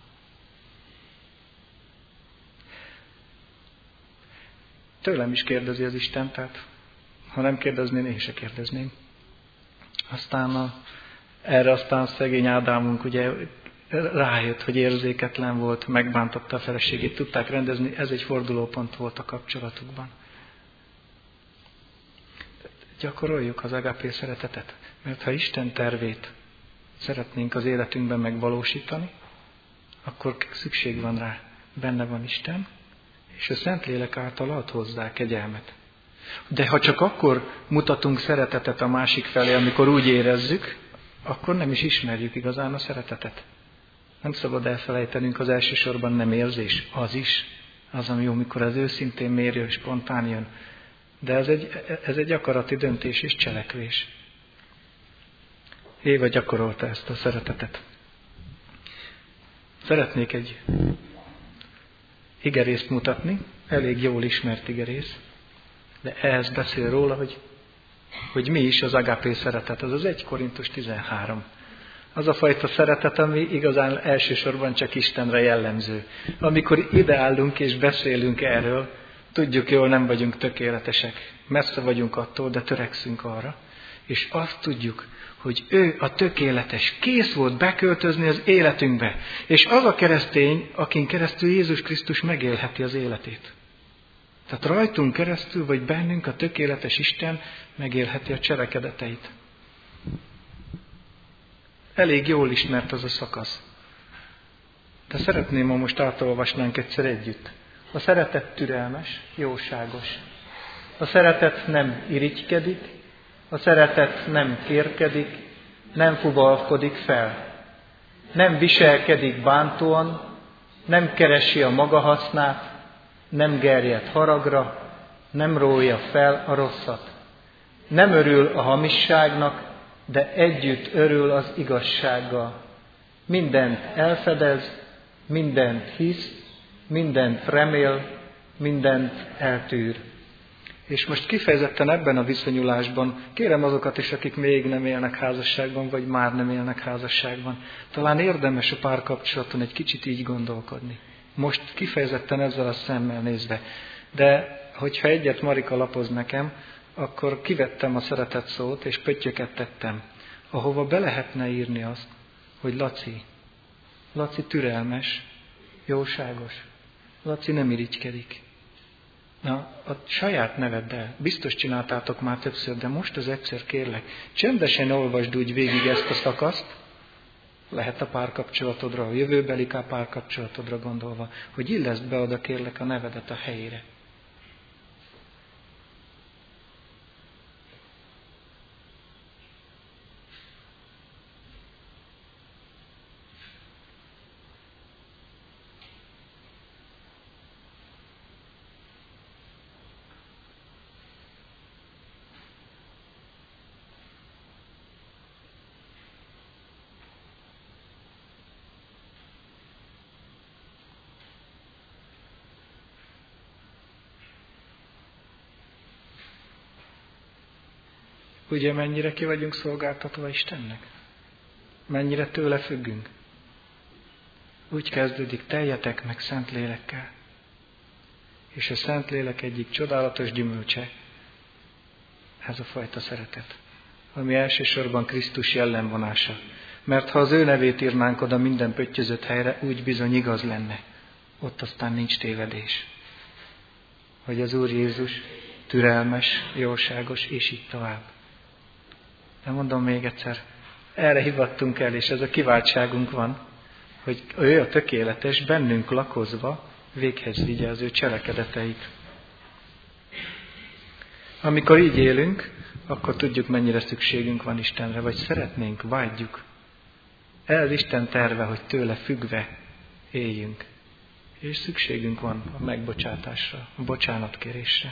Tőlem is kérdezi az Isten, tehát ha nem kérdeznél, én se kérdezném. Aztán a, erre aztán szegény Ádámunk ugye rájött, hogy érzéketlen volt, megbántotta a feleségét, tudták rendezni, ez egy fordulópont volt a kapcsolatukban. Gyakoroljuk az agapé szeretetet, mert ha Isten tervét szeretnénk az életünkben megvalósítani, akkor szükség van rá. Benne van Isten, és a Szentlélek által ad hozzá kegyelmet. De ha csak akkor mutatunk szeretetet a másik felé, amikor úgy érezzük, akkor nem is ismerjük igazán a szeretetet. Nem szabad elfelejtenünk, az elsősorban nem érzés, az is, az, ami jó, amikor az őszintén mérő és spontán jön. De ez egy, ez egy akarati döntés és cselekvés. Éva gyakorolta ezt a szeretetet. Szeretnék egy igerészt mutatni, elég jól ismert igerész, de ehhez beszél róla, hogy, hogy mi is az agapé szeretet. Az az egy Korintus tizenhárom. Az a fajta szeretet, ami igazán elsősorban csak Istenre jellemző. Amikor ideálunk és beszélünk erről, tudjuk jól, nem vagyunk tökéletesek. Messze vagyunk attól, de törekszünk arra. És azt tudjuk, hogy ő a tökéletes, kész volt beköltözni az életünkbe. És az a keresztény, akin keresztül Jézus Krisztus megélheti az életét. Tehát rajtunk keresztül, vagy bennünk a tökéletes Isten megélheti a cselekedeteit. Elég jól ismert az a szakasz. De szeretném, ha most átolvasnánk egyszer együtt. A szeretet türelmes, jóságos. A szeretet nem irigykedik, a szeretet nem kérkedik, nem fuvalkodik fel. Nem viselkedik bántóan, nem keresi a maga hasznát, nem gerjed haragra, nem rója fel a rosszat. Nem örül a hamisságnak, de együtt örül az igazsággal. Mindent elfedez, mindent hisz, mindent remél, mindent eltűr. És most kifejezetten ebben a viszonyulásban kérem azokat is, akik még nem élnek házasságban, vagy már nem élnek házasságban. Talán érdemes a párkapcsolaton egy kicsit így gondolkodni. Most kifejezetten ezzel a szemmel nézve. De hogyha egyet Marika lapoz nekem, akkor kivettem a szeretet szót, és pöttyöket tettem, ahova be lehetne írni azt, hogy Laci, Laci türelmes, jóságos, Laci nem irigykedik. Na, a saját neveddel, biztos csináltátok már többször, de most az egyszer kérlek, csendesen olvasd úgy végig ezt a szakaszt, lehet a párkapcsolatodra, a jövőbeli párkapcsolatodra gondolva, hogy illeszd be oda kérlek a nevedet a helyére. Ugye mennyire ki vagyunk szolgáltatva Istennek? Mennyire tőle függünk? Úgy kezdődik, teljetek meg Szentlélekkel. És a Szentlélek egyik csodálatos gyümölcse, ez a fajta szeretet, ami elsősorban Krisztus jellemvonása. Mert ha az ő nevét írnánk oda minden pöttyözött helyre, úgy bizony igaz lenne. Ott aztán nincs tévedés. Hogy az Úr Jézus türelmes, jóságos, és így tovább. De mondom még egyszer, erre hivattunk el, és ez a kiváltságunk van, hogy ő a tökéletes, bennünk lakozva véghez vigye az ő cselekedeteit. Amikor így élünk, akkor tudjuk, mennyire szükségünk van Istenre, vagy szeretnénk, vágyjuk. Ez Isten terve, hogy tőle függve éljünk. És szükségünk van a megbocsátásra, a bocsánatkérésre.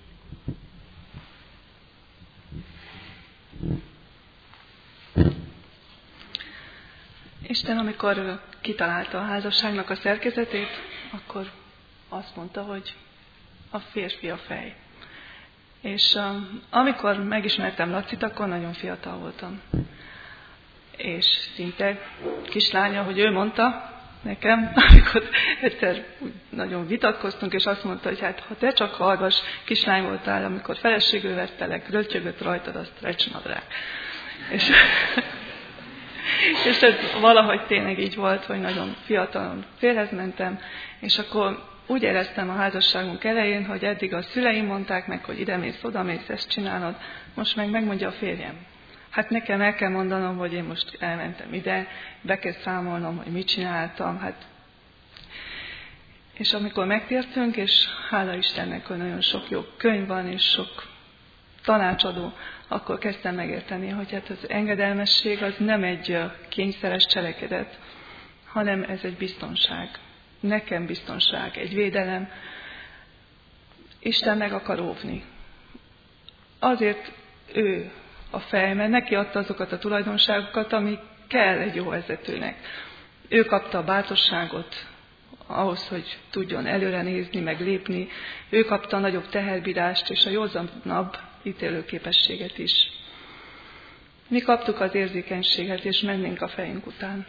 Isten, amikor kitalálta a házasságnak a szerkezetét, akkor azt mondta, hogy a férfi a fej. És um, amikor megismertem Lacit, akkor nagyon fiatal voltam. És szinte kislánya, hogy ő mondta nekem, amikor egyszer nagyon vitatkoztunk, és azt mondta, hogy hát ha te csak hallgass, kislány voltál, amikor feleségül vettelek, rötyögött rajtad a stretch nadrág. És És ez valahogy tényleg így volt, hogy nagyon fiatalon férhez mentem, és akkor úgy éreztem a házasságunk elején, hogy eddig a szüleim mondták meg, hogy ide mész, oda mész, ezt csinálod, most meg megmondja a férjem. Hát nekem el kell mondanom, hogy én most elmentem ide, be kell számolnom, hogy mit csináltam. Hát. És amikor megtértünk, és hála Istennek, hogy nagyon sok jó könyv van, és sok tanácsadó, akkor kezdtem megérteni, hogy hát az engedelmesség az nem egy kényszeres cselekedet, hanem ez egy biztonság. Nekem biztonság, egy védelem. Isten meg akar óvni. Azért ő a fej, mert neki adta azokat a tulajdonságokat, ami kell egy jó vezetőnek. Ő kapta a bátorságot ahhoz, hogy tudjon előre nézni, meg lépni. Ő kapta a nagyobb teherbírást és a józanabb ítélőképességet is. Mi kaptuk az érzékenységet, és mennénk a fejünk után.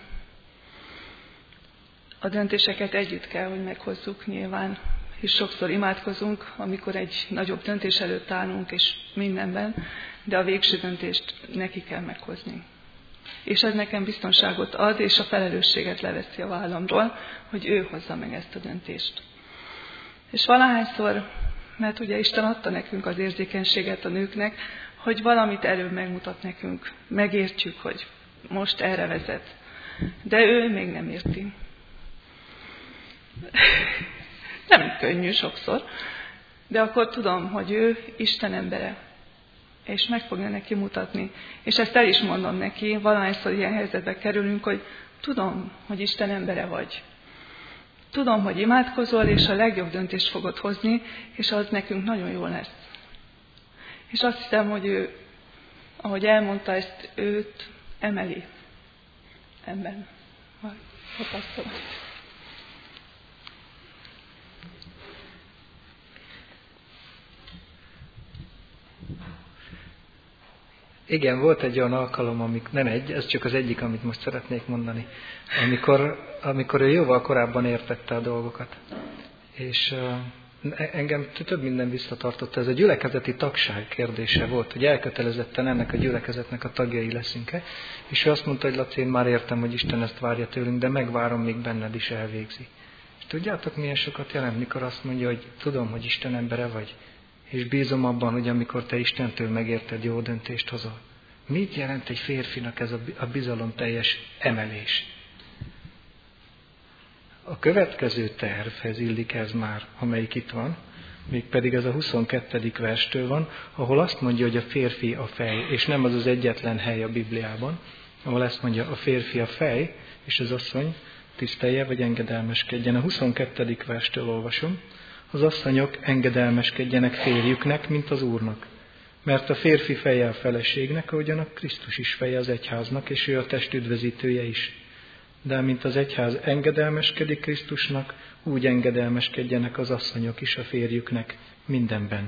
A döntéseket együtt kell, hogy meghozzuk nyilván, és sokszor imádkozunk, amikor egy nagyobb döntés előtt állunk, és mindenben, de a végső döntést neki kell meghozni. És ez nekem biztonságot ad, és a felelősséget leveszi a vállamról, hogy ő hozza meg ezt a döntést. És valahányszor, mert ugye Isten adta nekünk az érzékenységet a nőknek, hogy valamit előbb megmutat nekünk, megértjük, hogy most erre vezet. De ő még nem érti. Nem könnyű sokszor, de akkor tudom, hogy ő Isten embere, és meg fogja neki mutatni. És ezt el is mondom neki, valahányszor ilyen helyzetbe kerülünk, hogy tudom, hogy Isten embere vagy. Tudom, hogy imádkozol, és a legjobb döntést fogod hozni, és az nekünk nagyon jó lesz. És azt hiszem, hogy ő, ahogy elmondta ezt, őt emeli. Ebben a tapasztalat. Igen, volt egy olyan alkalom, amik, nem egy, ez csak az egyik, amit most szeretnék mondani, amikor, amikor ő jóval korábban értette a dolgokat. És uh, engem több minden visszatartotta. Ez a gyülekezeti tagság kérdése volt, hogy elkötelezetten ennek a gyülekezetnek a tagjai leszünk-e. És ő azt mondta, hogy Laci, én már értem, hogy Isten ezt várja tőlünk, de megvárom, még benned is elvégzi. És tudjátok, milyen sokat jelent, mikor azt mondja, hogy tudom, hogy Isten embere vagy, és bízom abban, hogy amikor te Istentől megérted, jó döntést hozol. Mit jelent egy férfinak ez a bizalomteljes emelés? A következő tervhez illik ez már, amelyik itt van, mégpedig ez a huszonkettedik verstől van, ahol azt mondja, hogy a férfi a fej, és nem az az egyetlen hely a Bibliában, ahol ezt mondja, a férfi a fej, és az asszony tisztelje vagy engedelmeskedjen. A huszonkettedik verstől olvasom. Az asszonyok engedelmeskedjenek férjüknek, mint az Úrnak. Mert a férfi feje a feleségnek, ahogyan a Krisztus is feje az egyháznak, és ő a test üdvözítője is. De mint az egyház engedelmeskedik Krisztusnak, úgy engedelmeskedjenek az asszonyok is a férjüknek mindenben.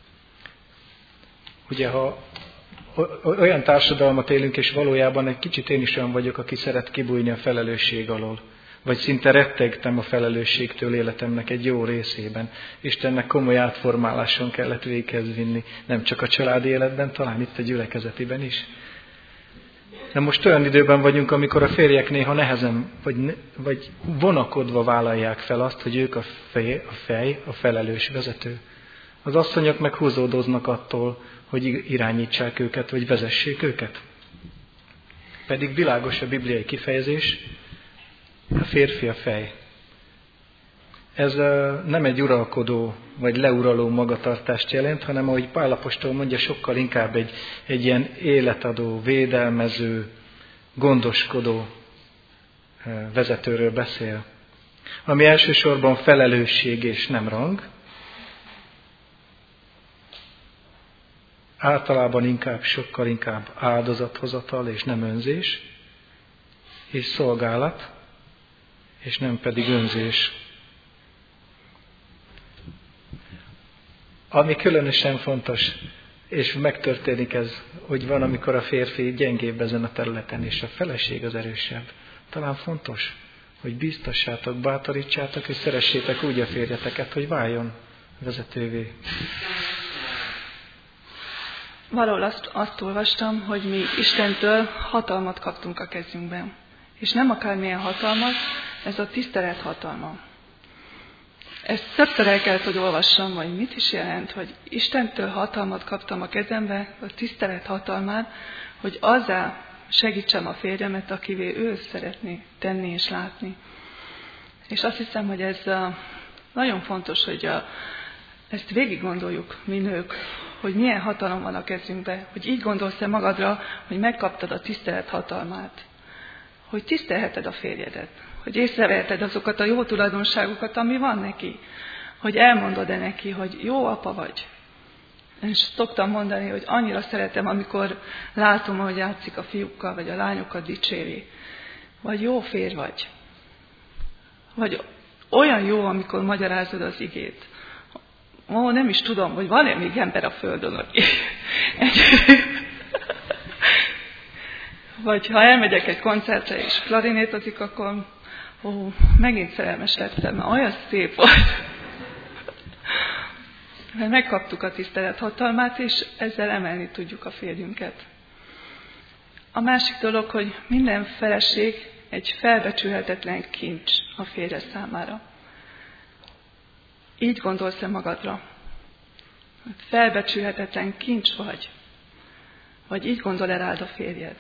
Ugye, ha olyan társadalmat élünk, és valójában egy kicsit én is olyan vagyok, aki szeret kibújni a felelősség alól, vagy szinte rettegtem a felelősségtől életemnek egy jó részében. Istennek komoly átformáláson kellett véghez vinni, nem csak a családi életben, talán itt a gyülekezetiben is. De most olyan időben vagyunk, amikor a férjek néha nehezen, vagy, vagy vonakodva vállalják fel azt, hogy ők a fej, a fej, a felelős vezető. Az asszonyok meg húzódoznak attól, hogy irányítsák őket, vagy vezessék őket. Pedig világos a bibliai kifejezés, a férfi a fej. Ez nem egy uralkodó vagy leuraló magatartást jelent, hanem ahogy Pál apostol mondja, sokkal inkább egy, egy ilyen életadó, védelmező, gondoskodó vezetőről beszél. Ami elsősorban felelősség és nem rang. Általában inkább, sokkal inkább áldozathozatal és nem önzés. És szolgálat, és nem pedig önzés. Ami különösen fontos, és megtörténik ez, hogy van, amikor a férfi gyengébb ezen a területen, és a feleség az erősebb. Talán fontos, hogy bíztassátok, bátorítsátok, és szeressétek úgy a férjeteket, hogy váljon vezetővé. valahol azt, azt olvastam, hogy mi Istentől hatalmat kaptunk a kezünkben. És nem akármilyen hatalmat, ez a tisztelet hatalma. Ezt többször el kellett, hogy olvassam, hogy mit is jelent, hogy Istentől hatalmat kaptam a kezembe, a tisztelet hatalmát, hogy azzal segítsem a férjemet, akivé ő szeretné tenni és látni. És azt hiszem, hogy ez nagyon fontos, hogy a, ezt végig gondoljuk, mi nők, hogy milyen hatalom van a kezünkbe, hogy így gondolsz-e magadra, hogy megkaptad a tisztelet hatalmát, hogy tisztelheted a férjedet, hogy észreveheted azokat a jó tulajdonságokat, ami van neki, hogy elmondod-e neki, hogy jó apa vagy. És szoktam mondani, hogy annyira szeretem, amikor látom, hogy játszik a fiúkkal, vagy a lányokat dicséri, vagy jó férj vagy. Vagy olyan jó, amikor magyarázod az igét. Ó, nem is tudom, hogy van-e még ember a földön, aki... Vagy ha elmegyek egy koncertre és klarinétozik, akkor ó, megint szerelmes lettem, mert olyan szép volt. Mert megkaptuk a tisztelet hatalmát, és ezzel emelni tudjuk a férjünket. A másik dolog, hogy minden feleség egy felbecsülhetetlen kincs a férje számára. Így gondolsz-e magadra? Felbecsülhetetlen kincs vagy? Vagy így gondol-e rád a férjed?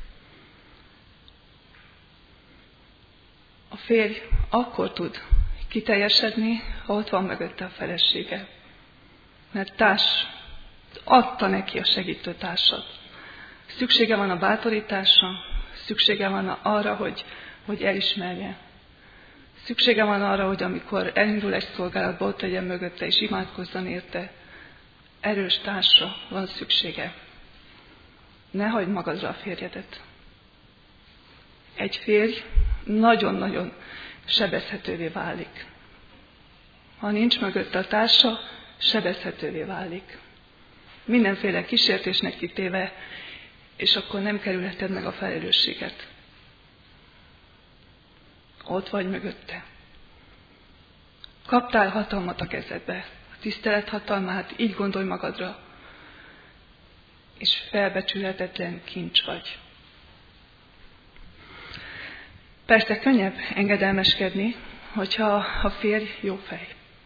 A férj akkor tud kiteljesedni, ha ott van mögötte a felesége. Mert társ, adta neki a segítő társat. Szüksége van a bátorításra, szüksége van arra, hogy, hogy elismerje. Szüksége van arra, hogy amikor elindul egy szolgálatba, ott legyen mögötte és imádkozzon érte. Erős társra van szüksége. Ne hagyd magadra a férjedet. Egy férj nagyon-nagyon sebezhetővé válik. Ha nincs mögötte a társa, sebezhetővé válik. Mindenféle kísértésnek kitéve, és akkor nem kerülheted meg a felelősséget. Ott vagy mögötte. Kaptál hatalmat a kezedbe, a tisztelet hatalmát, így gondolj magadra, és felbecsülhetetlen kincs vagy. Persze könnyebb engedelmeskedni, hogyha a férj jó fej.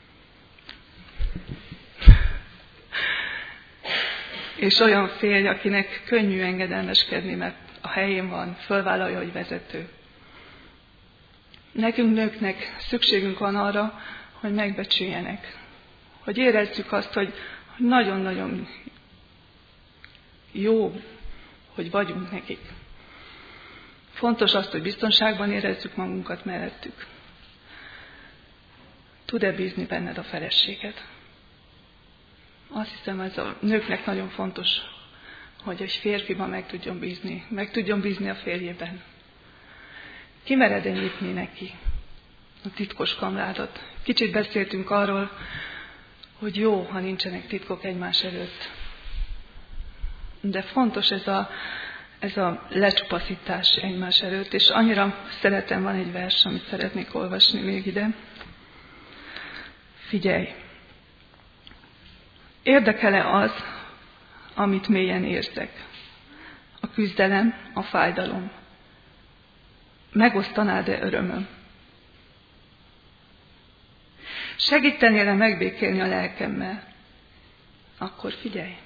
És olyan férj, akinek könnyű engedelmeskedni, mert a helyén van, fölvállalja, hogy vezető. Nekünk nőknek szükségünk van arra, hogy megbecsüljenek. Hogy érezzük azt, hogy nagyon-nagyon jó, hogy vagyunk nekik. Fontos azt, hogy biztonságban érezzük magunkat mellettük. Tud-e bízni benned a feleséged? Azt hiszem, ez a nőknek nagyon fontos, hogy egy férfiban meg tudjon bízni, meg tudjon bízni a férjében. Kimered-e nyitni neki a titkos kamrádat? Kicsit beszéltünk arról, hogy jó, ha nincsenek titkok egymás előtt. De fontos ez a, ez a lecsupaszítás egymás előtt, és annyira szeretem, van egy vers, amit szeretnék olvasni még ide. Figyelj! Érdekel-e az, amit mélyen érzek? A küzdelem, a fájdalom. Megosztanád-e örömöm? Segítenél-e megbékélni a lelkemmel? Akkor figyelj!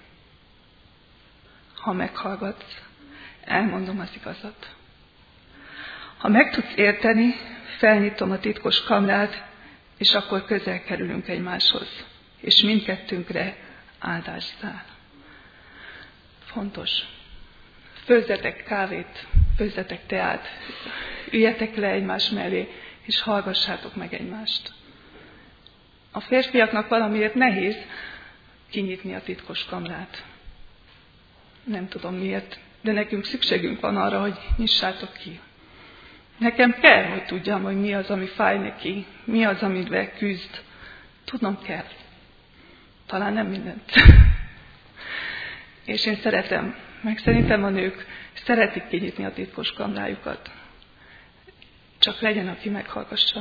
Ha meghallgatsz, elmondom az igazat. Ha meg tudsz érteni, felnyitom a titkos kamrát, és akkor közel kerülünk egymáshoz, és mindkettőnkre áldás száll. Fontos. Főzzetek kávét, főzzetek teát, üljetek le egymás mellé, és hallgassátok meg egymást. A férfiaknak valamiért nehéz kinyitni a titkos kamrát. Nem tudom miért, de nekünk szükségünk van arra, hogy nyissátok ki. Nekem kell, hogy tudjam, hogy mi az, ami fáj neki, mi az, amivel küzd. Tudnom kell. Talán nem mindent. És én szeretem, meg szerintem a nők szeretik kinyitni a titkos kamrájukat. Csak legyen, aki meghallgassa.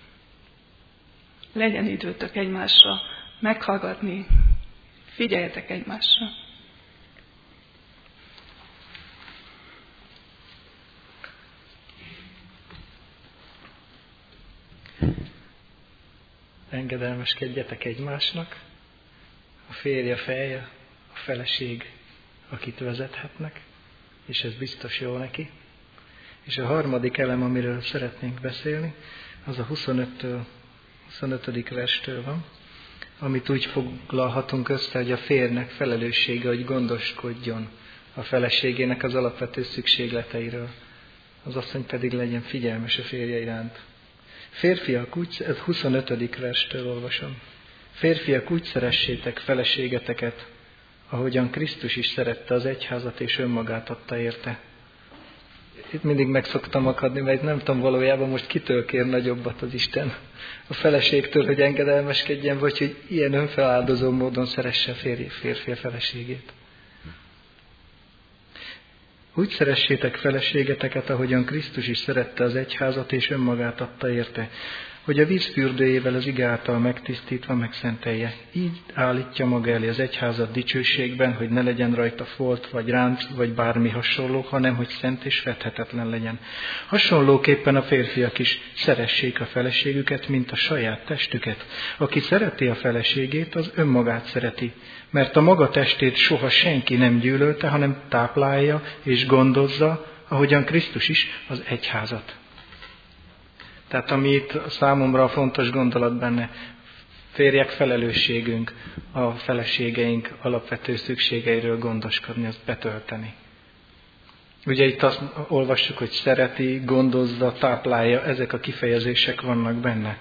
Legyen időtök egymásra, meghallgatni, figyeljetek egymásra. engedelmeskedjetek egymásnak, a férj a feje, a feleség, akit vezethetnek, és ez biztos jó neki. És a harmadik elem, amiről szeretnénk beszélni, az a huszonöttől, huszonötödik verstől van, amit úgy foglalhatunk össze, hogy a férjnek felelőssége, hogy gondoskodjon a feleségének az alapvető szükségleteiről. Az asszony pedig legyen figyelmes a férje iránt. Férfiak úgy, ez huszonötödik verstől olvasom. Férfiak úgy szeressétek feleségeteket, ahogyan Krisztus is szerette az egyházat és önmagát adta érte. Itt mindig meg szoktam akadni, mert nem tudom valójában most kitől kér nagyobbat az Isten. A feleségtől, hogy engedelmeskedjen, vagy hogy ilyen önfeláldozó módon szeresse a férfi, férfi a feleségét. Úgy szeressétek feleségeteket, ahogyan Krisztus is szerette az egyházat és önmagát adta érte, hogy a vízfürdőjével az ige által megtisztítva megszentelje. Így állítja maga elé az egyházat dicsőségben, hogy ne legyen rajta folt, vagy ránc, vagy bármi hasonló, hanem hogy szent és fethetetlen legyen. Hasonlóképpen a férfiak is szeressék a feleségüket, mint a saját testüket. Aki szereti a feleségét, az önmagát szereti, mert a maga testét soha senki nem gyűlölte, hanem táplálja és gondozza, ahogyan Krisztus is az egyházat. Tehát ami itt számomra a fontos gondolat benne, férjek felelősségünk a feleségeink alapvető szükségeiről gondoskodni, azt betölteni. Ugye itt azt olvassuk, hogy szereti, gondozza, táplálja, ezek a kifejezések vannak benne.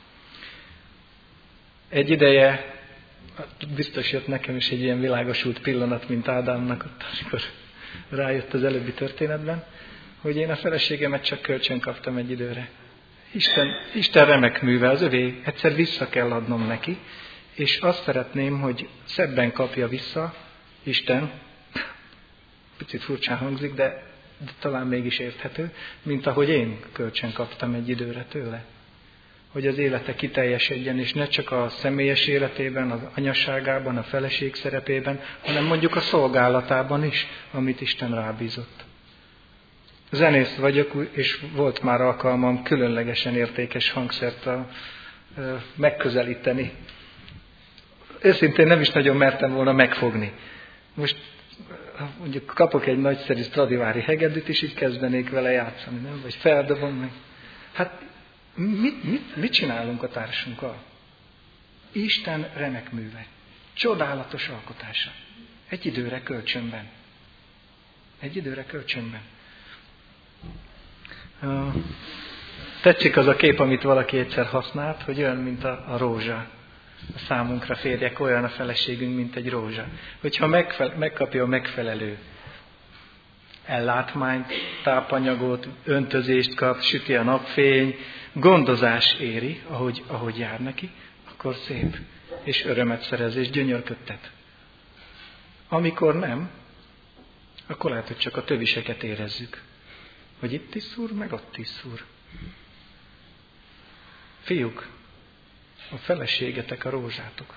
Egy ideje, biztos jött nekem is egy ilyen világosult pillanat, mint Ádámnak, ott, amikor rájött az előbbi történetben, hogy én a feleségemet csak kölcsön kaptam egy időre. Isten, Isten remek műve, az övé, egyszer vissza kell adnom neki, és azt szeretném, hogy szebben kapja vissza Isten, picit furcsán hangzik, de, de talán mégis érthető, mint ahogy én kölcsön kaptam egy időre tőle. Hogy az élete kiteljesedjen, és ne csak a személyes életében, az anyaságában, a feleség szerepében, hanem mondjuk a szolgálatában is, amit Isten rábízott. Zenész vagyok, és volt már alkalmam különlegesen értékes hangszert a, a, megközelíteni. Őszintén nem is nagyon mertem volna megfogni. Most mondjuk kapok egy nagyszerű Stradivari hegedűt, és így kezdenék vele játszani, nem? Vagy feldobom meg. Hát mit, mit, mit csinálunk a társunkkal? Isten remek műve. Csodálatos alkotása. Egy időre kölcsönben. Egy időre kölcsönben. Tetszik az a kép, amit valaki egyszer használt, hogy olyan, mint a, a rózsa. A számunkra férjek olyan a feleségünk, mint egy rózsa. Hogyha megfele, megkapja a megfelelő ellátmányt, tápanyagot, öntözést kap, süti a napfény, gondozás éri, ahogy, ahogy jár neki, akkor szép, és örömet szerez, és gyönyörködtet. Amikor nem, akkor lehet, hogy csak a töviseket érezzük. Hogy itt is szúr, meg ott is szúr. Fiúk, a feleségetek a rózsátok.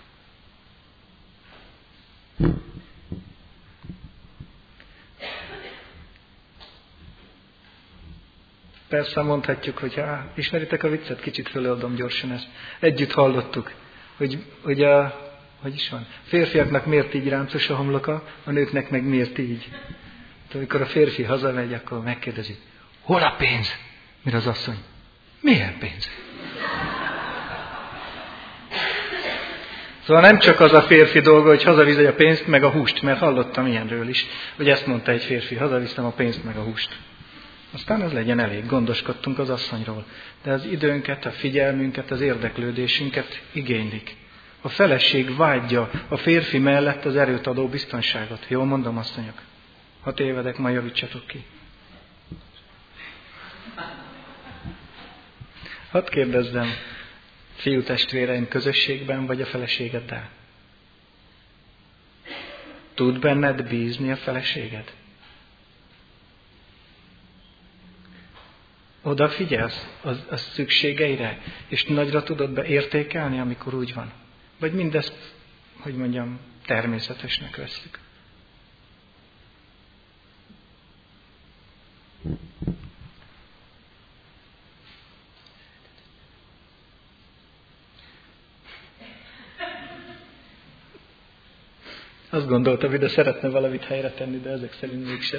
Persze mondhatjuk, hogy hát, ismeritek a viccet, kicsit föladom gyorsan ezt. Együtt hallottuk, hogy, hogy, a, hogy is van, férfiaknak miért így ráncos a homloka, a nőknek meg miért így. Amikor a férfi hazamegy, akkor megkérdezi, hol a pénz? Mire az asszony? Milyen pénz? Szóval nem csak az a férfi dolga, hogy hazavizi a pénzt, meg a húst, mert hallottam ilyenről is, hogy ezt mondta egy férfi, hazaviszem a pénzt, meg a húst. Aztán ez legyen elég, gondoskodtunk az asszonyról. De az időnket, a figyelmünket, az érdeklődésünket igénylik. A feleség vágyja a férfi mellett az erőt adó biztonságot. Jól mondom, asszonyok? Ha tévedek, majd javítsatok ki. Hadd kérdezzem, fiú testvéreim közösségben vagy a feleségeddel? Tud benned bízni a feleséged? Odafigyelsz az, az szükségeire, és nagyra tudod beértékelni, amikor úgy van? Vagy mindezt, hogy mondjam, természetesnek vesszük? Azt gondoltam, hogy de szeretne valamit helyre tenni, de ezek szerint mégsem.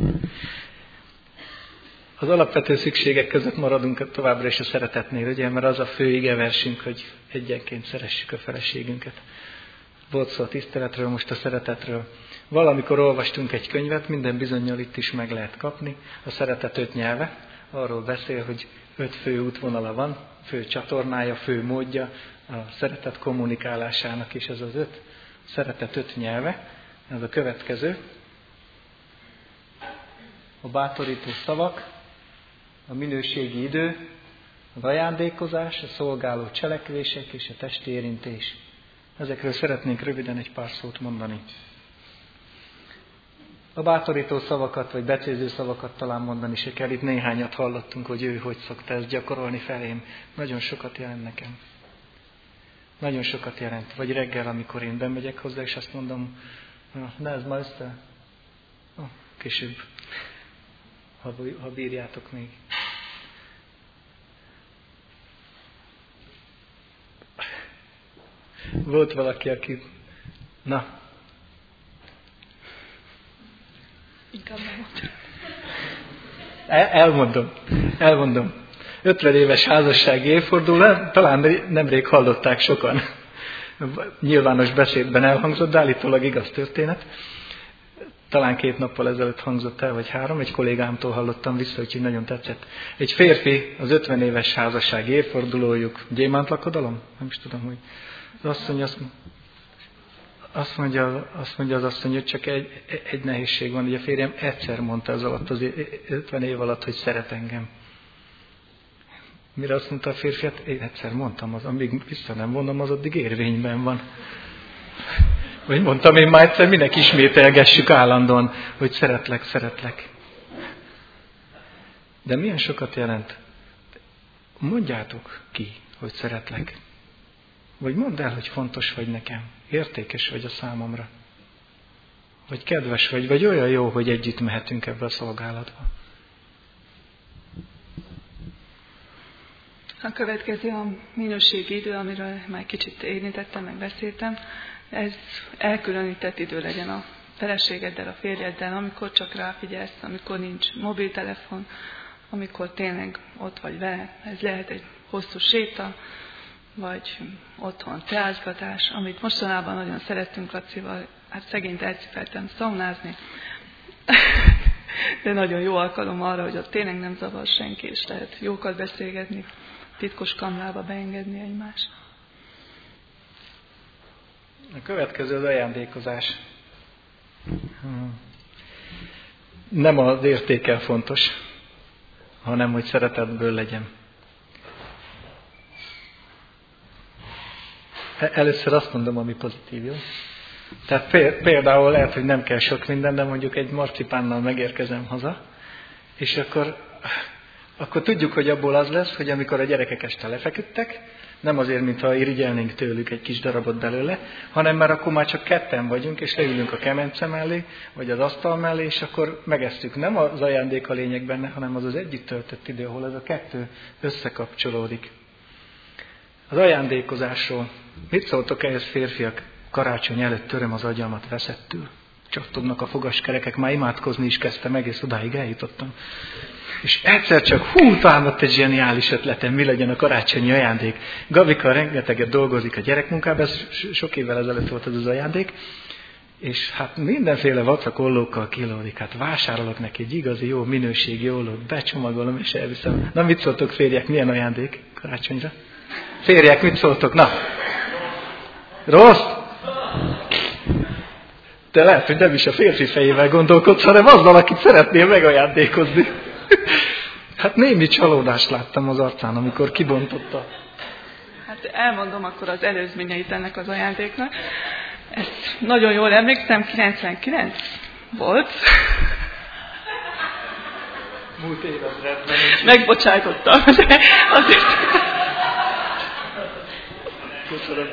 Az alapvető szükségek között maradunk továbbra is a szeretetnél, ugye, mert az a fő igeversünk, hogy egyenként szeressük a feleségünket. Volt szó a tiszteletről, most a szeretetről. Valamikor olvastunk egy könyvet, minden bizonnyal itt is meg lehet kapni. A szeretet öt nyelve. Arról beszél, hogy öt fő útvonala van, fő csatornája, fő módja a szeretet kommunikálásának, és ez az öt szeretet öt nyelve. Ez a következő. A bátorító szavak, a minőségi idő, az ajándékozás, a szolgáló cselekvések és a testi érintés. Ezekről szeretnénk röviden egy pár szót mondani. A bátorító szavakat, vagy becéző szavakat talán mondani se kell. Itt néhányat hallottunk, hogy ő hogy szokta ezt gyakorolni felém. Nagyon sokat jelent nekem. Nagyon sokat jelent. Vagy reggel, amikor én bemegyek hozzá, és azt mondom, ne ez ma össze. Oh, később, ha, ha bírjátok még. Volt valaki, aki... Na. Inkább nem mondom. El, elmondom. Elmondom. ötven éves házassági évforduló, talán nemrég hallották sokan. Nyilvános beszédben elhangzott, de állítólag igaz történet. Talán két nappal ezelőtt hangzott el, vagy három, egy kollégámtól hallottam vissza, úgyhogy nagyon tetszett. Egy férfi, az ötven éves házassági évfordulójuk, gyémántlakodalom? Nem is tudom, hogy... Az asszony azt, azt, mondja, azt mondja az asszony, hogy csak egy, egy nehézség van, hogy a férjem egyszer mondta az alatt, az ötven év alatt, hogy szeret engem. Mire azt mondta a férfiat? Én egyszer mondtam, az, amíg vissza nem vonom, az addig érvényben van. Vagy mondtam én már egyszer, minek ismételgessük állandóan, hogy szeretlek, szeretlek. De milyen sokat jelent? Mondjátok ki, hogy szeretlek. Vagy mondd el, hogy fontos vagy nekem, értékes vagy a számomra. Vagy kedves vagy, vagy olyan jó, hogy együtt mehetünk ebbe a szolgálatba. A következő a minőségi idő, amiről már kicsit érintettem, meg beszéltem. Ez elkülönített idő legyen a feleségeddel, a férjeddel, amikor csak ráfigyelsz, amikor nincs mobiltelefon, amikor tényleg ott vagy vele. Ez lehet egy hosszú séta, vagy otthon teázgatás, amit mostanában nagyon szerettünk Lacival, hát szegényt elcipeltem szaunázni, de nagyon jó alkalom arra, hogy ott tényleg nem zavar senki, és lehet jókat beszélgetni, titkos kamrába beengedni egymást. A következő az ajándékozás. Nem az értékkel fontos, hanem hogy szeretetből legyen. Először azt mondom, ami pozitív, jó? Tehát például lehet, hogy nem kell sok minden, de mondjuk egy marcipánnal megérkezem haza, és akkor, akkor tudjuk, hogy abból az lesz, hogy amikor a gyerekek este lefeküdtek, nem azért, mintha irigyelnénk tőlük egy kis darabot belőle, hanem mert akkor már csak ketten vagyunk, és leülünk a kemence mellé, vagy az asztal mellé, és akkor megesszük. Nem az ajándék a lényeg benne, hanem az az együtt töltött idő, ahol ez a kettő összekapcsolódik. Az ajándékozásról. Mit szóltok ehhez, férfiak? Karácsony előtt töröm az agyamat veszettül. Csattognak a fogaskerekek, már imádkozni is kezdtem, egész odáig eljutottam. És egyszer csak hú, támadt egy zseniális ötletem, mi legyen a karácsonyi ajándék. Gabika rengeteget dolgozik a gyerekmunkában, ez sok évvel ezelőtt volt ez az ajándék, és hát mindenféle vacakollókkal kilódik. Hát vásárolok neki egy igazi jó minőségi ollót, becsomagolom és elviszem. Na, mit szóltok, férjek, milyen ajándék karácsonyra? Férjek, mit szóltok? Na! Rossz? De lehet, hogy nem is a férfi fejével gondolkodsz, hanem azzal, akit szeretnél megajándékozni. Hát némi csalódást láttam az arcán, amikor kibontotta. Hát elmondom akkor az előzményeit ennek az ajándéknak. Ezt nagyon jól emlékszem, kilencvenkilenc volt. Múlt évezredben. Megbocsájtottam, de azért... Köszönöm.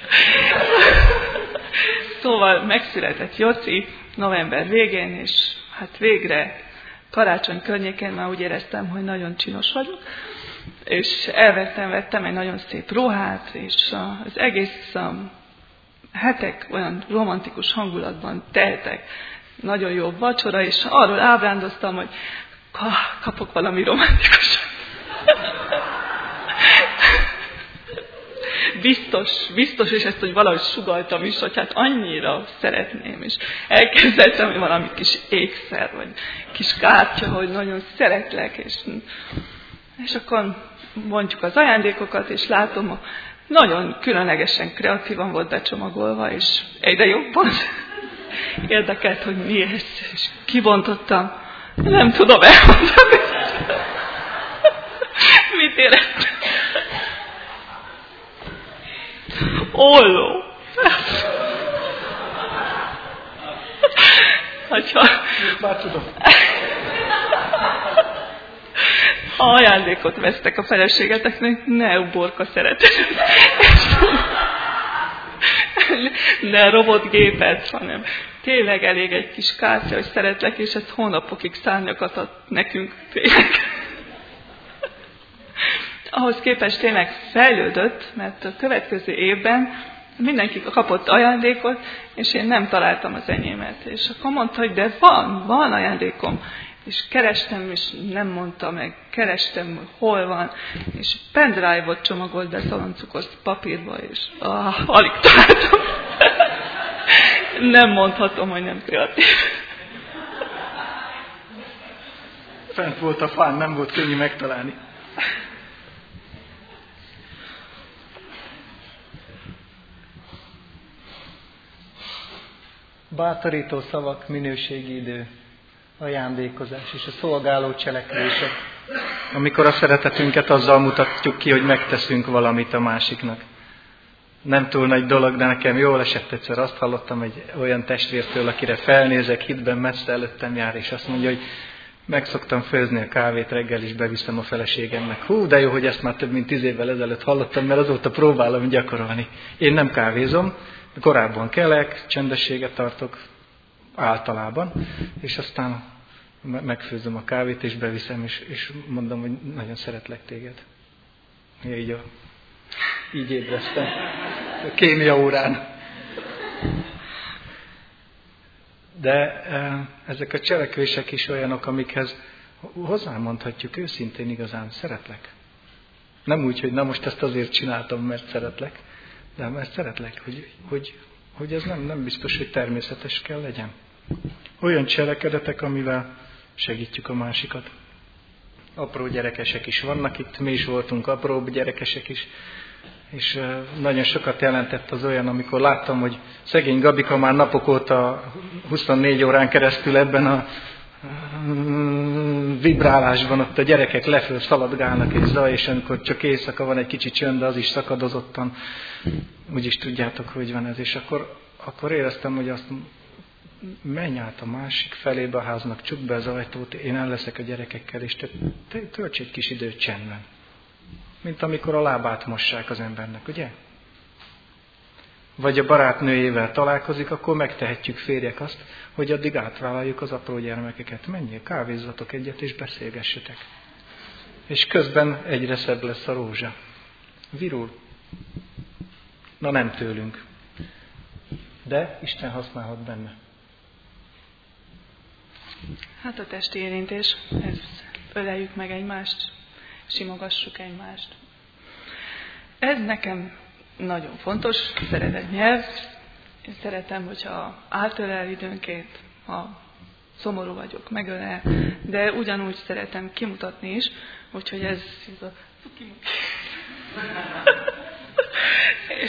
Szóval megszületett Joci november végén, és hát végre karácsony környékén már úgy éreztem, hogy nagyon csinos vagyok, és elvettem, vettem egy nagyon szép ruhát, és az egész hetek olyan romantikus hangulatban teltek, nagyon jó vacsora, és arról ábrándoztam, hogy kapok valami romantikusat. Biztos, biztos, és ezt, hogy valahogy sugaltam is, hogy hát annyira szeretném, és elképzeltem, hogy valami kis ékszer, vagy kis kártya, hogy nagyon szeretlek, és, és akkor mondjuk az ajándékokat, és látom, hogy nagyon különlegesen, kreatívan volt becsomagolva, és egyre jobban érdekelt, hogy mi ez, és kibontottam, nem tudom elmondani, mit éreztem. Olló. Hogyha... Már tudom. Ha ajándékot vesztek a feleségeteknek, ne uborka szeretet. Ne robotgépet, hanem tényleg elég egy kis kártya, hogy szeretlek, és ez hónapokig szárnyakat ad nekünk. Tényleg. Ahhoz képest tényleg fejlődött, mert a következő évben mindenki kapott ajándékot, és én nem találtam az enyémet. És akkor mondta, hogy de van, van ajándékom. És kerestem, és nem mondta meg, kerestem, hogy hol van, és pendrive-ot csomagolt be szaloncukos papírba, és ah, alig találtam. Nem mondhatom, hogy nem kreatív. Fent volt a fán, nem volt könnyű megtalálni. Bátorító szavak, minőségi idő, ajándékozás és a szolgáló cselekvések, amikor a szeretetünket azzal mutatjuk ki, hogy megteszünk valamit a másiknak. Nem túl nagy dolog, de nekem jól esett egyszer, azt hallottam egy olyan testvértől, akire felnézek, hitben messze előttem jár, és azt mondja, hogy meg szoktam főzni a kávét, reggel is beviszem a feleségemnek. Hú, de jó, hogy ezt már több mint tíz évvel ezelőtt hallottam, mert azóta próbálom gyakorolni. Én nem kávézom, korábban kelek, csendességet tartok általában, és aztán megfőzöm a kávét, és beviszem, és, és mondom, hogy nagyon szeretlek téged. Ja, így, a, így ébreztem. A kémia órán. De ezek a cselekvések is olyanok, amikhez hozzámondhatjuk őszintén igazán, szeretlek. Nem úgy, hogy na most ezt azért csináltam, mert szeretlek, de mert szeretlek, hogy, hogy, hogy ez nem, nem biztos, hogy természetes kell legyen. Olyan cselekedetek, amivel segítjük a másikat. Apró gyerekesek is vannak itt, mi is voltunk apróbb gyerekesek is, és nagyon sokat jelentett az olyan, amikor láttam, hogy szegény Gabika már napok óta huszonnégy órán keresztül ebben a vibrálásban ott a gyerekek leföl szaladgálnak és zaj, és amikor csak éjszaka van egy kicsi csönd, de az is szakadozottan, úgyis tudjátok, hogy van ez. És akkor, akkor éreztem, hogy azt menj át a másik felébe a háznak, csukd be az ajtót, én el leszek a gyerekekkel, és te, te tölts egy kis időt csendben. Mint amikor a lábát mossák az embernek, ugye? Vagy a barátnőjével találkozik, akkor megtehetjük férjek azt, hogy addig átvállaljuk az apró gyermekeket. Menjél, kávézzatok egyet, és beszélgessetek. És közben egyre szebb lesz a rózsa. Virul. Na nem tőlünk. De Isten használhat benne. Hát a testi érintés, ez öleljük meg egymást, simogassuk egymást. Ez nekem nagyon fontos, szeretett nyelv. Én szeretem, hogyha átölel időnként, ha szomorú vagyok, megölel, de ugyanúgy szeretem kimutatni is, úgyhogy ez, ez a és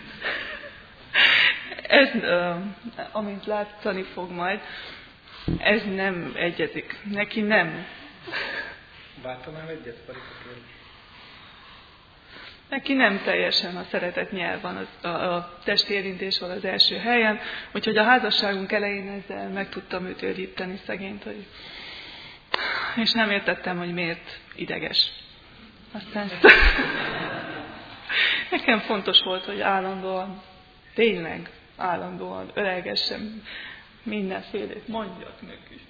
ez, amint látszani fog majd, ez nem egyezik. Neki nem. Váltanám egyet, Parika? Neki nem teljesen a szeretet nyelv van, a, a, a testérintés van az első helyen, úgyhogy a házasságunk elején ezzel meg tudtam őt őríteni szegényt, hogy... és nem értettem, hogy miért ideges. Aztán nekem fontos volt, hogy állandóan, tényleg állandóan ölelgessem, mindenfélét mondjak neki.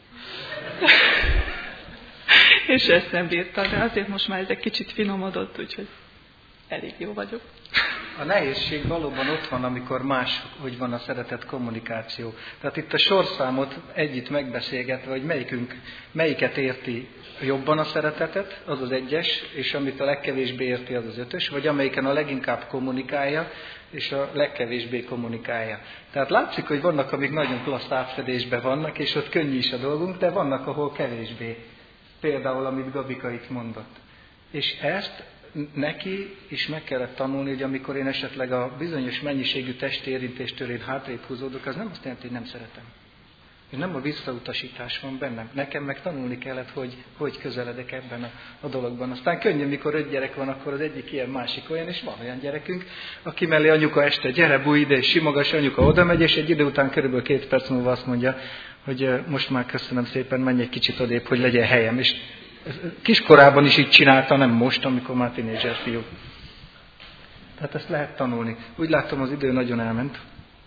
És ezt nem bírtam, de azért most már ez egy kicsit finomodott, úgyhogy elég jó vagyok. A nehézség valóban ott van, amikor más, hogy van a szeretet kommunikáció. Tehát itt a sorszámot együtt megbeszélgetve, hogy melyikünk, melyiket érti jobban a szeretetet, az az egyes, és amit a legkevésbé érti, az az ötös, vagy amelyiken a leginkább kommunikálja, és a legkevésbé kommunikálja. Tehát látszik, hogy vannak, amik nagyon klassz átfedésben vannak, és ott könnyű is a dolgunk, de vannak, ahol kevésbé. Például, amit Gabika itt mondott. És ezt neki is meg kellett tanulni, hogy amikor én esetleg a bizonyos mennyiségű testérintéstől én hátrébb húzódok, az nem azt jelenti, hogy nem szeretem. És nem a visszautasítás van bennem. Nekem meg tanulni kellett, hogy hogy közeledek ebben a, a dologban. Aztán könnyű, mikor öt gyerek van, akkor az egyik ilyen, másik olyan, és van olyan gyerekünk, aki mellé anyuka este, gyere, bújj ide, és simogass, anyuka oda megy, és egy idő után körülbelül két perc múlva azt mondja, hogy most már köszönöm szépen, menj egy kicsit odébb, hogy legyen helyem. És kiskorában is így csinálta, nem most, amikor már tínédzser fiú. Tehát ezt lehet tanulni. Úgy látom, az idő nagyon elment.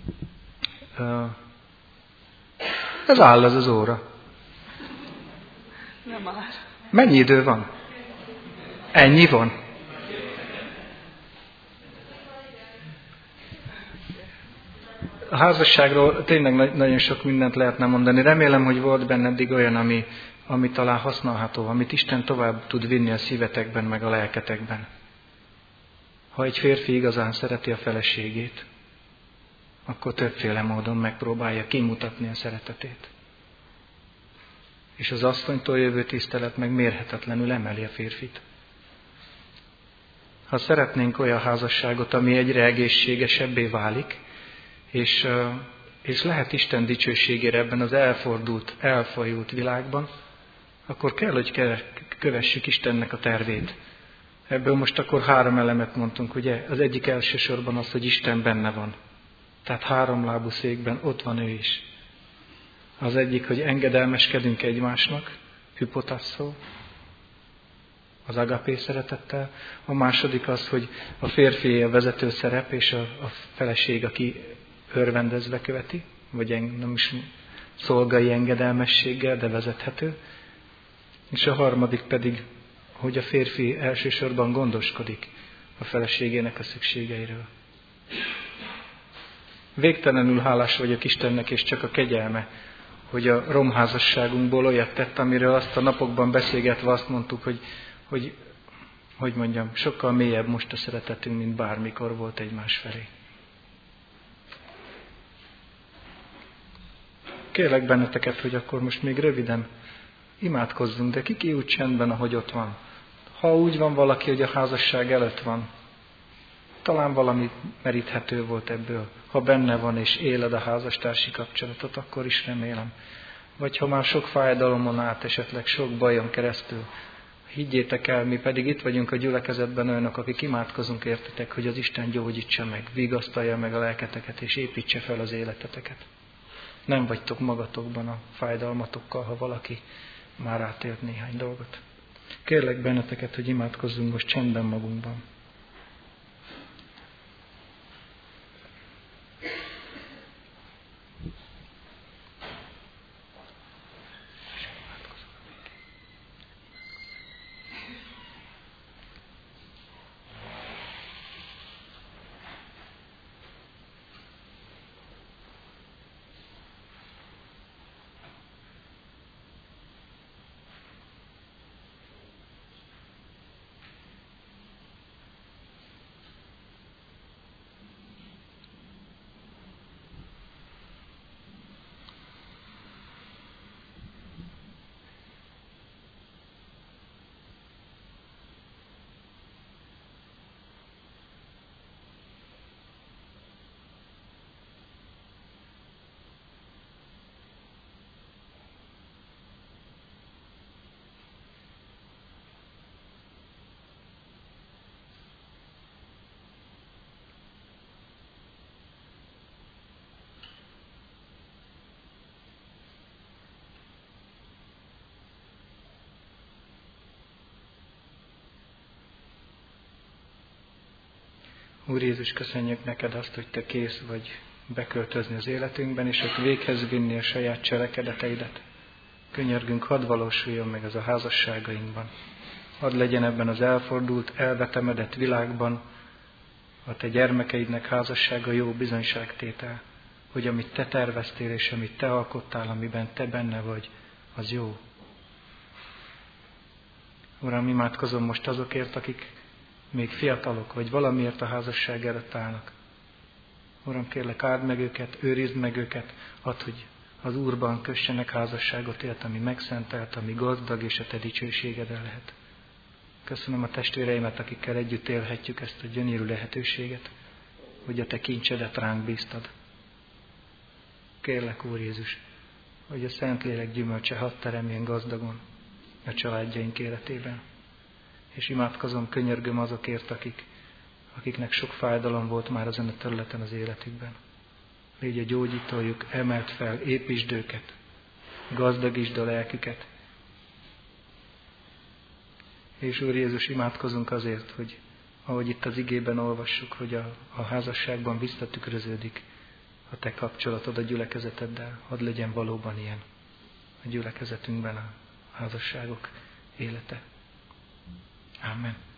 Ez áll az az óra. Nem már. Mennyi idő van? Ennyi van? A házasságról tényleg nagyon sok mindent lehetne mondani. Remélem, hogy volt benne eddig olyan, ami, ami talán használható, amit Isten tovább tud vinni a szívetekben, meg a lelketekben. Ha egy férfi igazán szereti a feleségét, akkor többféle módon megpróbálja kimutatni a szeretetét. És az asszonytól jövő tisztelet meg mérhetetlenül emeli a férfit. Ha szeretnénk olyan házasságot, ami egyre egészségesebbé válik, és, és lehet Isten dicsőségére ebben az elfordult, elfajult világban, akkor kell, hogy kövessük Istennek a tervét. Ebből most akkor három elemet mondtunk, ugye? Az egyik elsősorban az, hogy Isten benne van. Tehát háromlábú székben ott van ő is. Az egyik, hogy engedelmeskedünk egymásnak, hypotasszó, az agapé szeretettel. A második az, hogy a férfi a vezető szerep, és a, a feleség, aki örvendezve követi, vagy en, nem is szolgai engedelmességgel, de vezethető. És a harmadik pedig, hogy a férfi elsősorban gondoskodik a feleségének a szükségeiről. Végtelenül hálás vagyok Istennek, és csak a kegyelme, hogy a romházasságunkból olyat tett, amiről azt a napokban beszélgetve azt mondtuk, hogy, hogy, hogy mondjam, sokkal mélyebb most a szeretetünk, mint bármikor volt egymás felé. Kérlek benneteket, hogy akkor most még röviden imádkozzunk, de ki úgy csendben, ahogy ott van. Ha úgy van valaki, hogy a házasság előtt van, talán valami meríthető volt ebből. Ha benne van és éled a házastársi kapcsolatot, akkor is remélem. Vagy ha már sok fájdalomon át, esetleg sok bajon keresztül, higgyétek el, mi pedig itt vagyunk a gyülekezetben olyanok, akik imádkozunk értetek, hogy az Isten gyógyítsa meg, vigasztalja meg a lelketeket és építse fel az életeteket. Nem vagytok magatokban a fájdalmatokkal, ha valaki már átélt néhány dolgot. Kérlek benneteket, hogy imádkozzunk most csendben magunkban. Úr Jézus, köszönjük neked azt, hogy te kész vagy beköltözni az életünkben, és ott véghez vinni a saját cselekedeteidet. Könyörgünk, hadd valósuljon meg ez a házasságainkban. Hadd legyen ebben az elfordult, elvetemedett világban a te gyermekeidnek házassága jó bizonyságtétel, hogy amit te terveztél és amit te alkottál, amiben te benne vagy, az jó. Uram, imádkozom most azokért, akik még fiatalok, vagy valamiért a házasság előtt állnak. Uram, kérlek, áld meg őket, őrizd meg őket, add, hogy az Úrban kössenek házasságot élt, ami megszentelt, ami gazdag, és a te dicsőségeden lehet. Köszönöm a testvéreimet, akikkel együtt élhetjük ezt a gyönyörű lehetőséget, hogy a te kincsedet ránk bíztad. Kérlek, Úr Jézus, hogy a Szentlélek gyümölcse hadd teremjen gazdagon a családjaink életében. És imádkozom, könyörgöm azokért, akik, akiknek sok fájdalom volt már ezen a területen az életükben. Légy a gyógyítójuk, emelt fel, építsd őket, gazdagítsd a lelküket. És Úr Jézus, imádkozunk azért, hogy ahogy itt az igében olvassuk, hogy a, a házasságban visszatükröződik a te kapcsolatod a gyülekezeteddel, hadd legyen valóban ilyen a gyülekezetünkben a házasságok élete. Amen.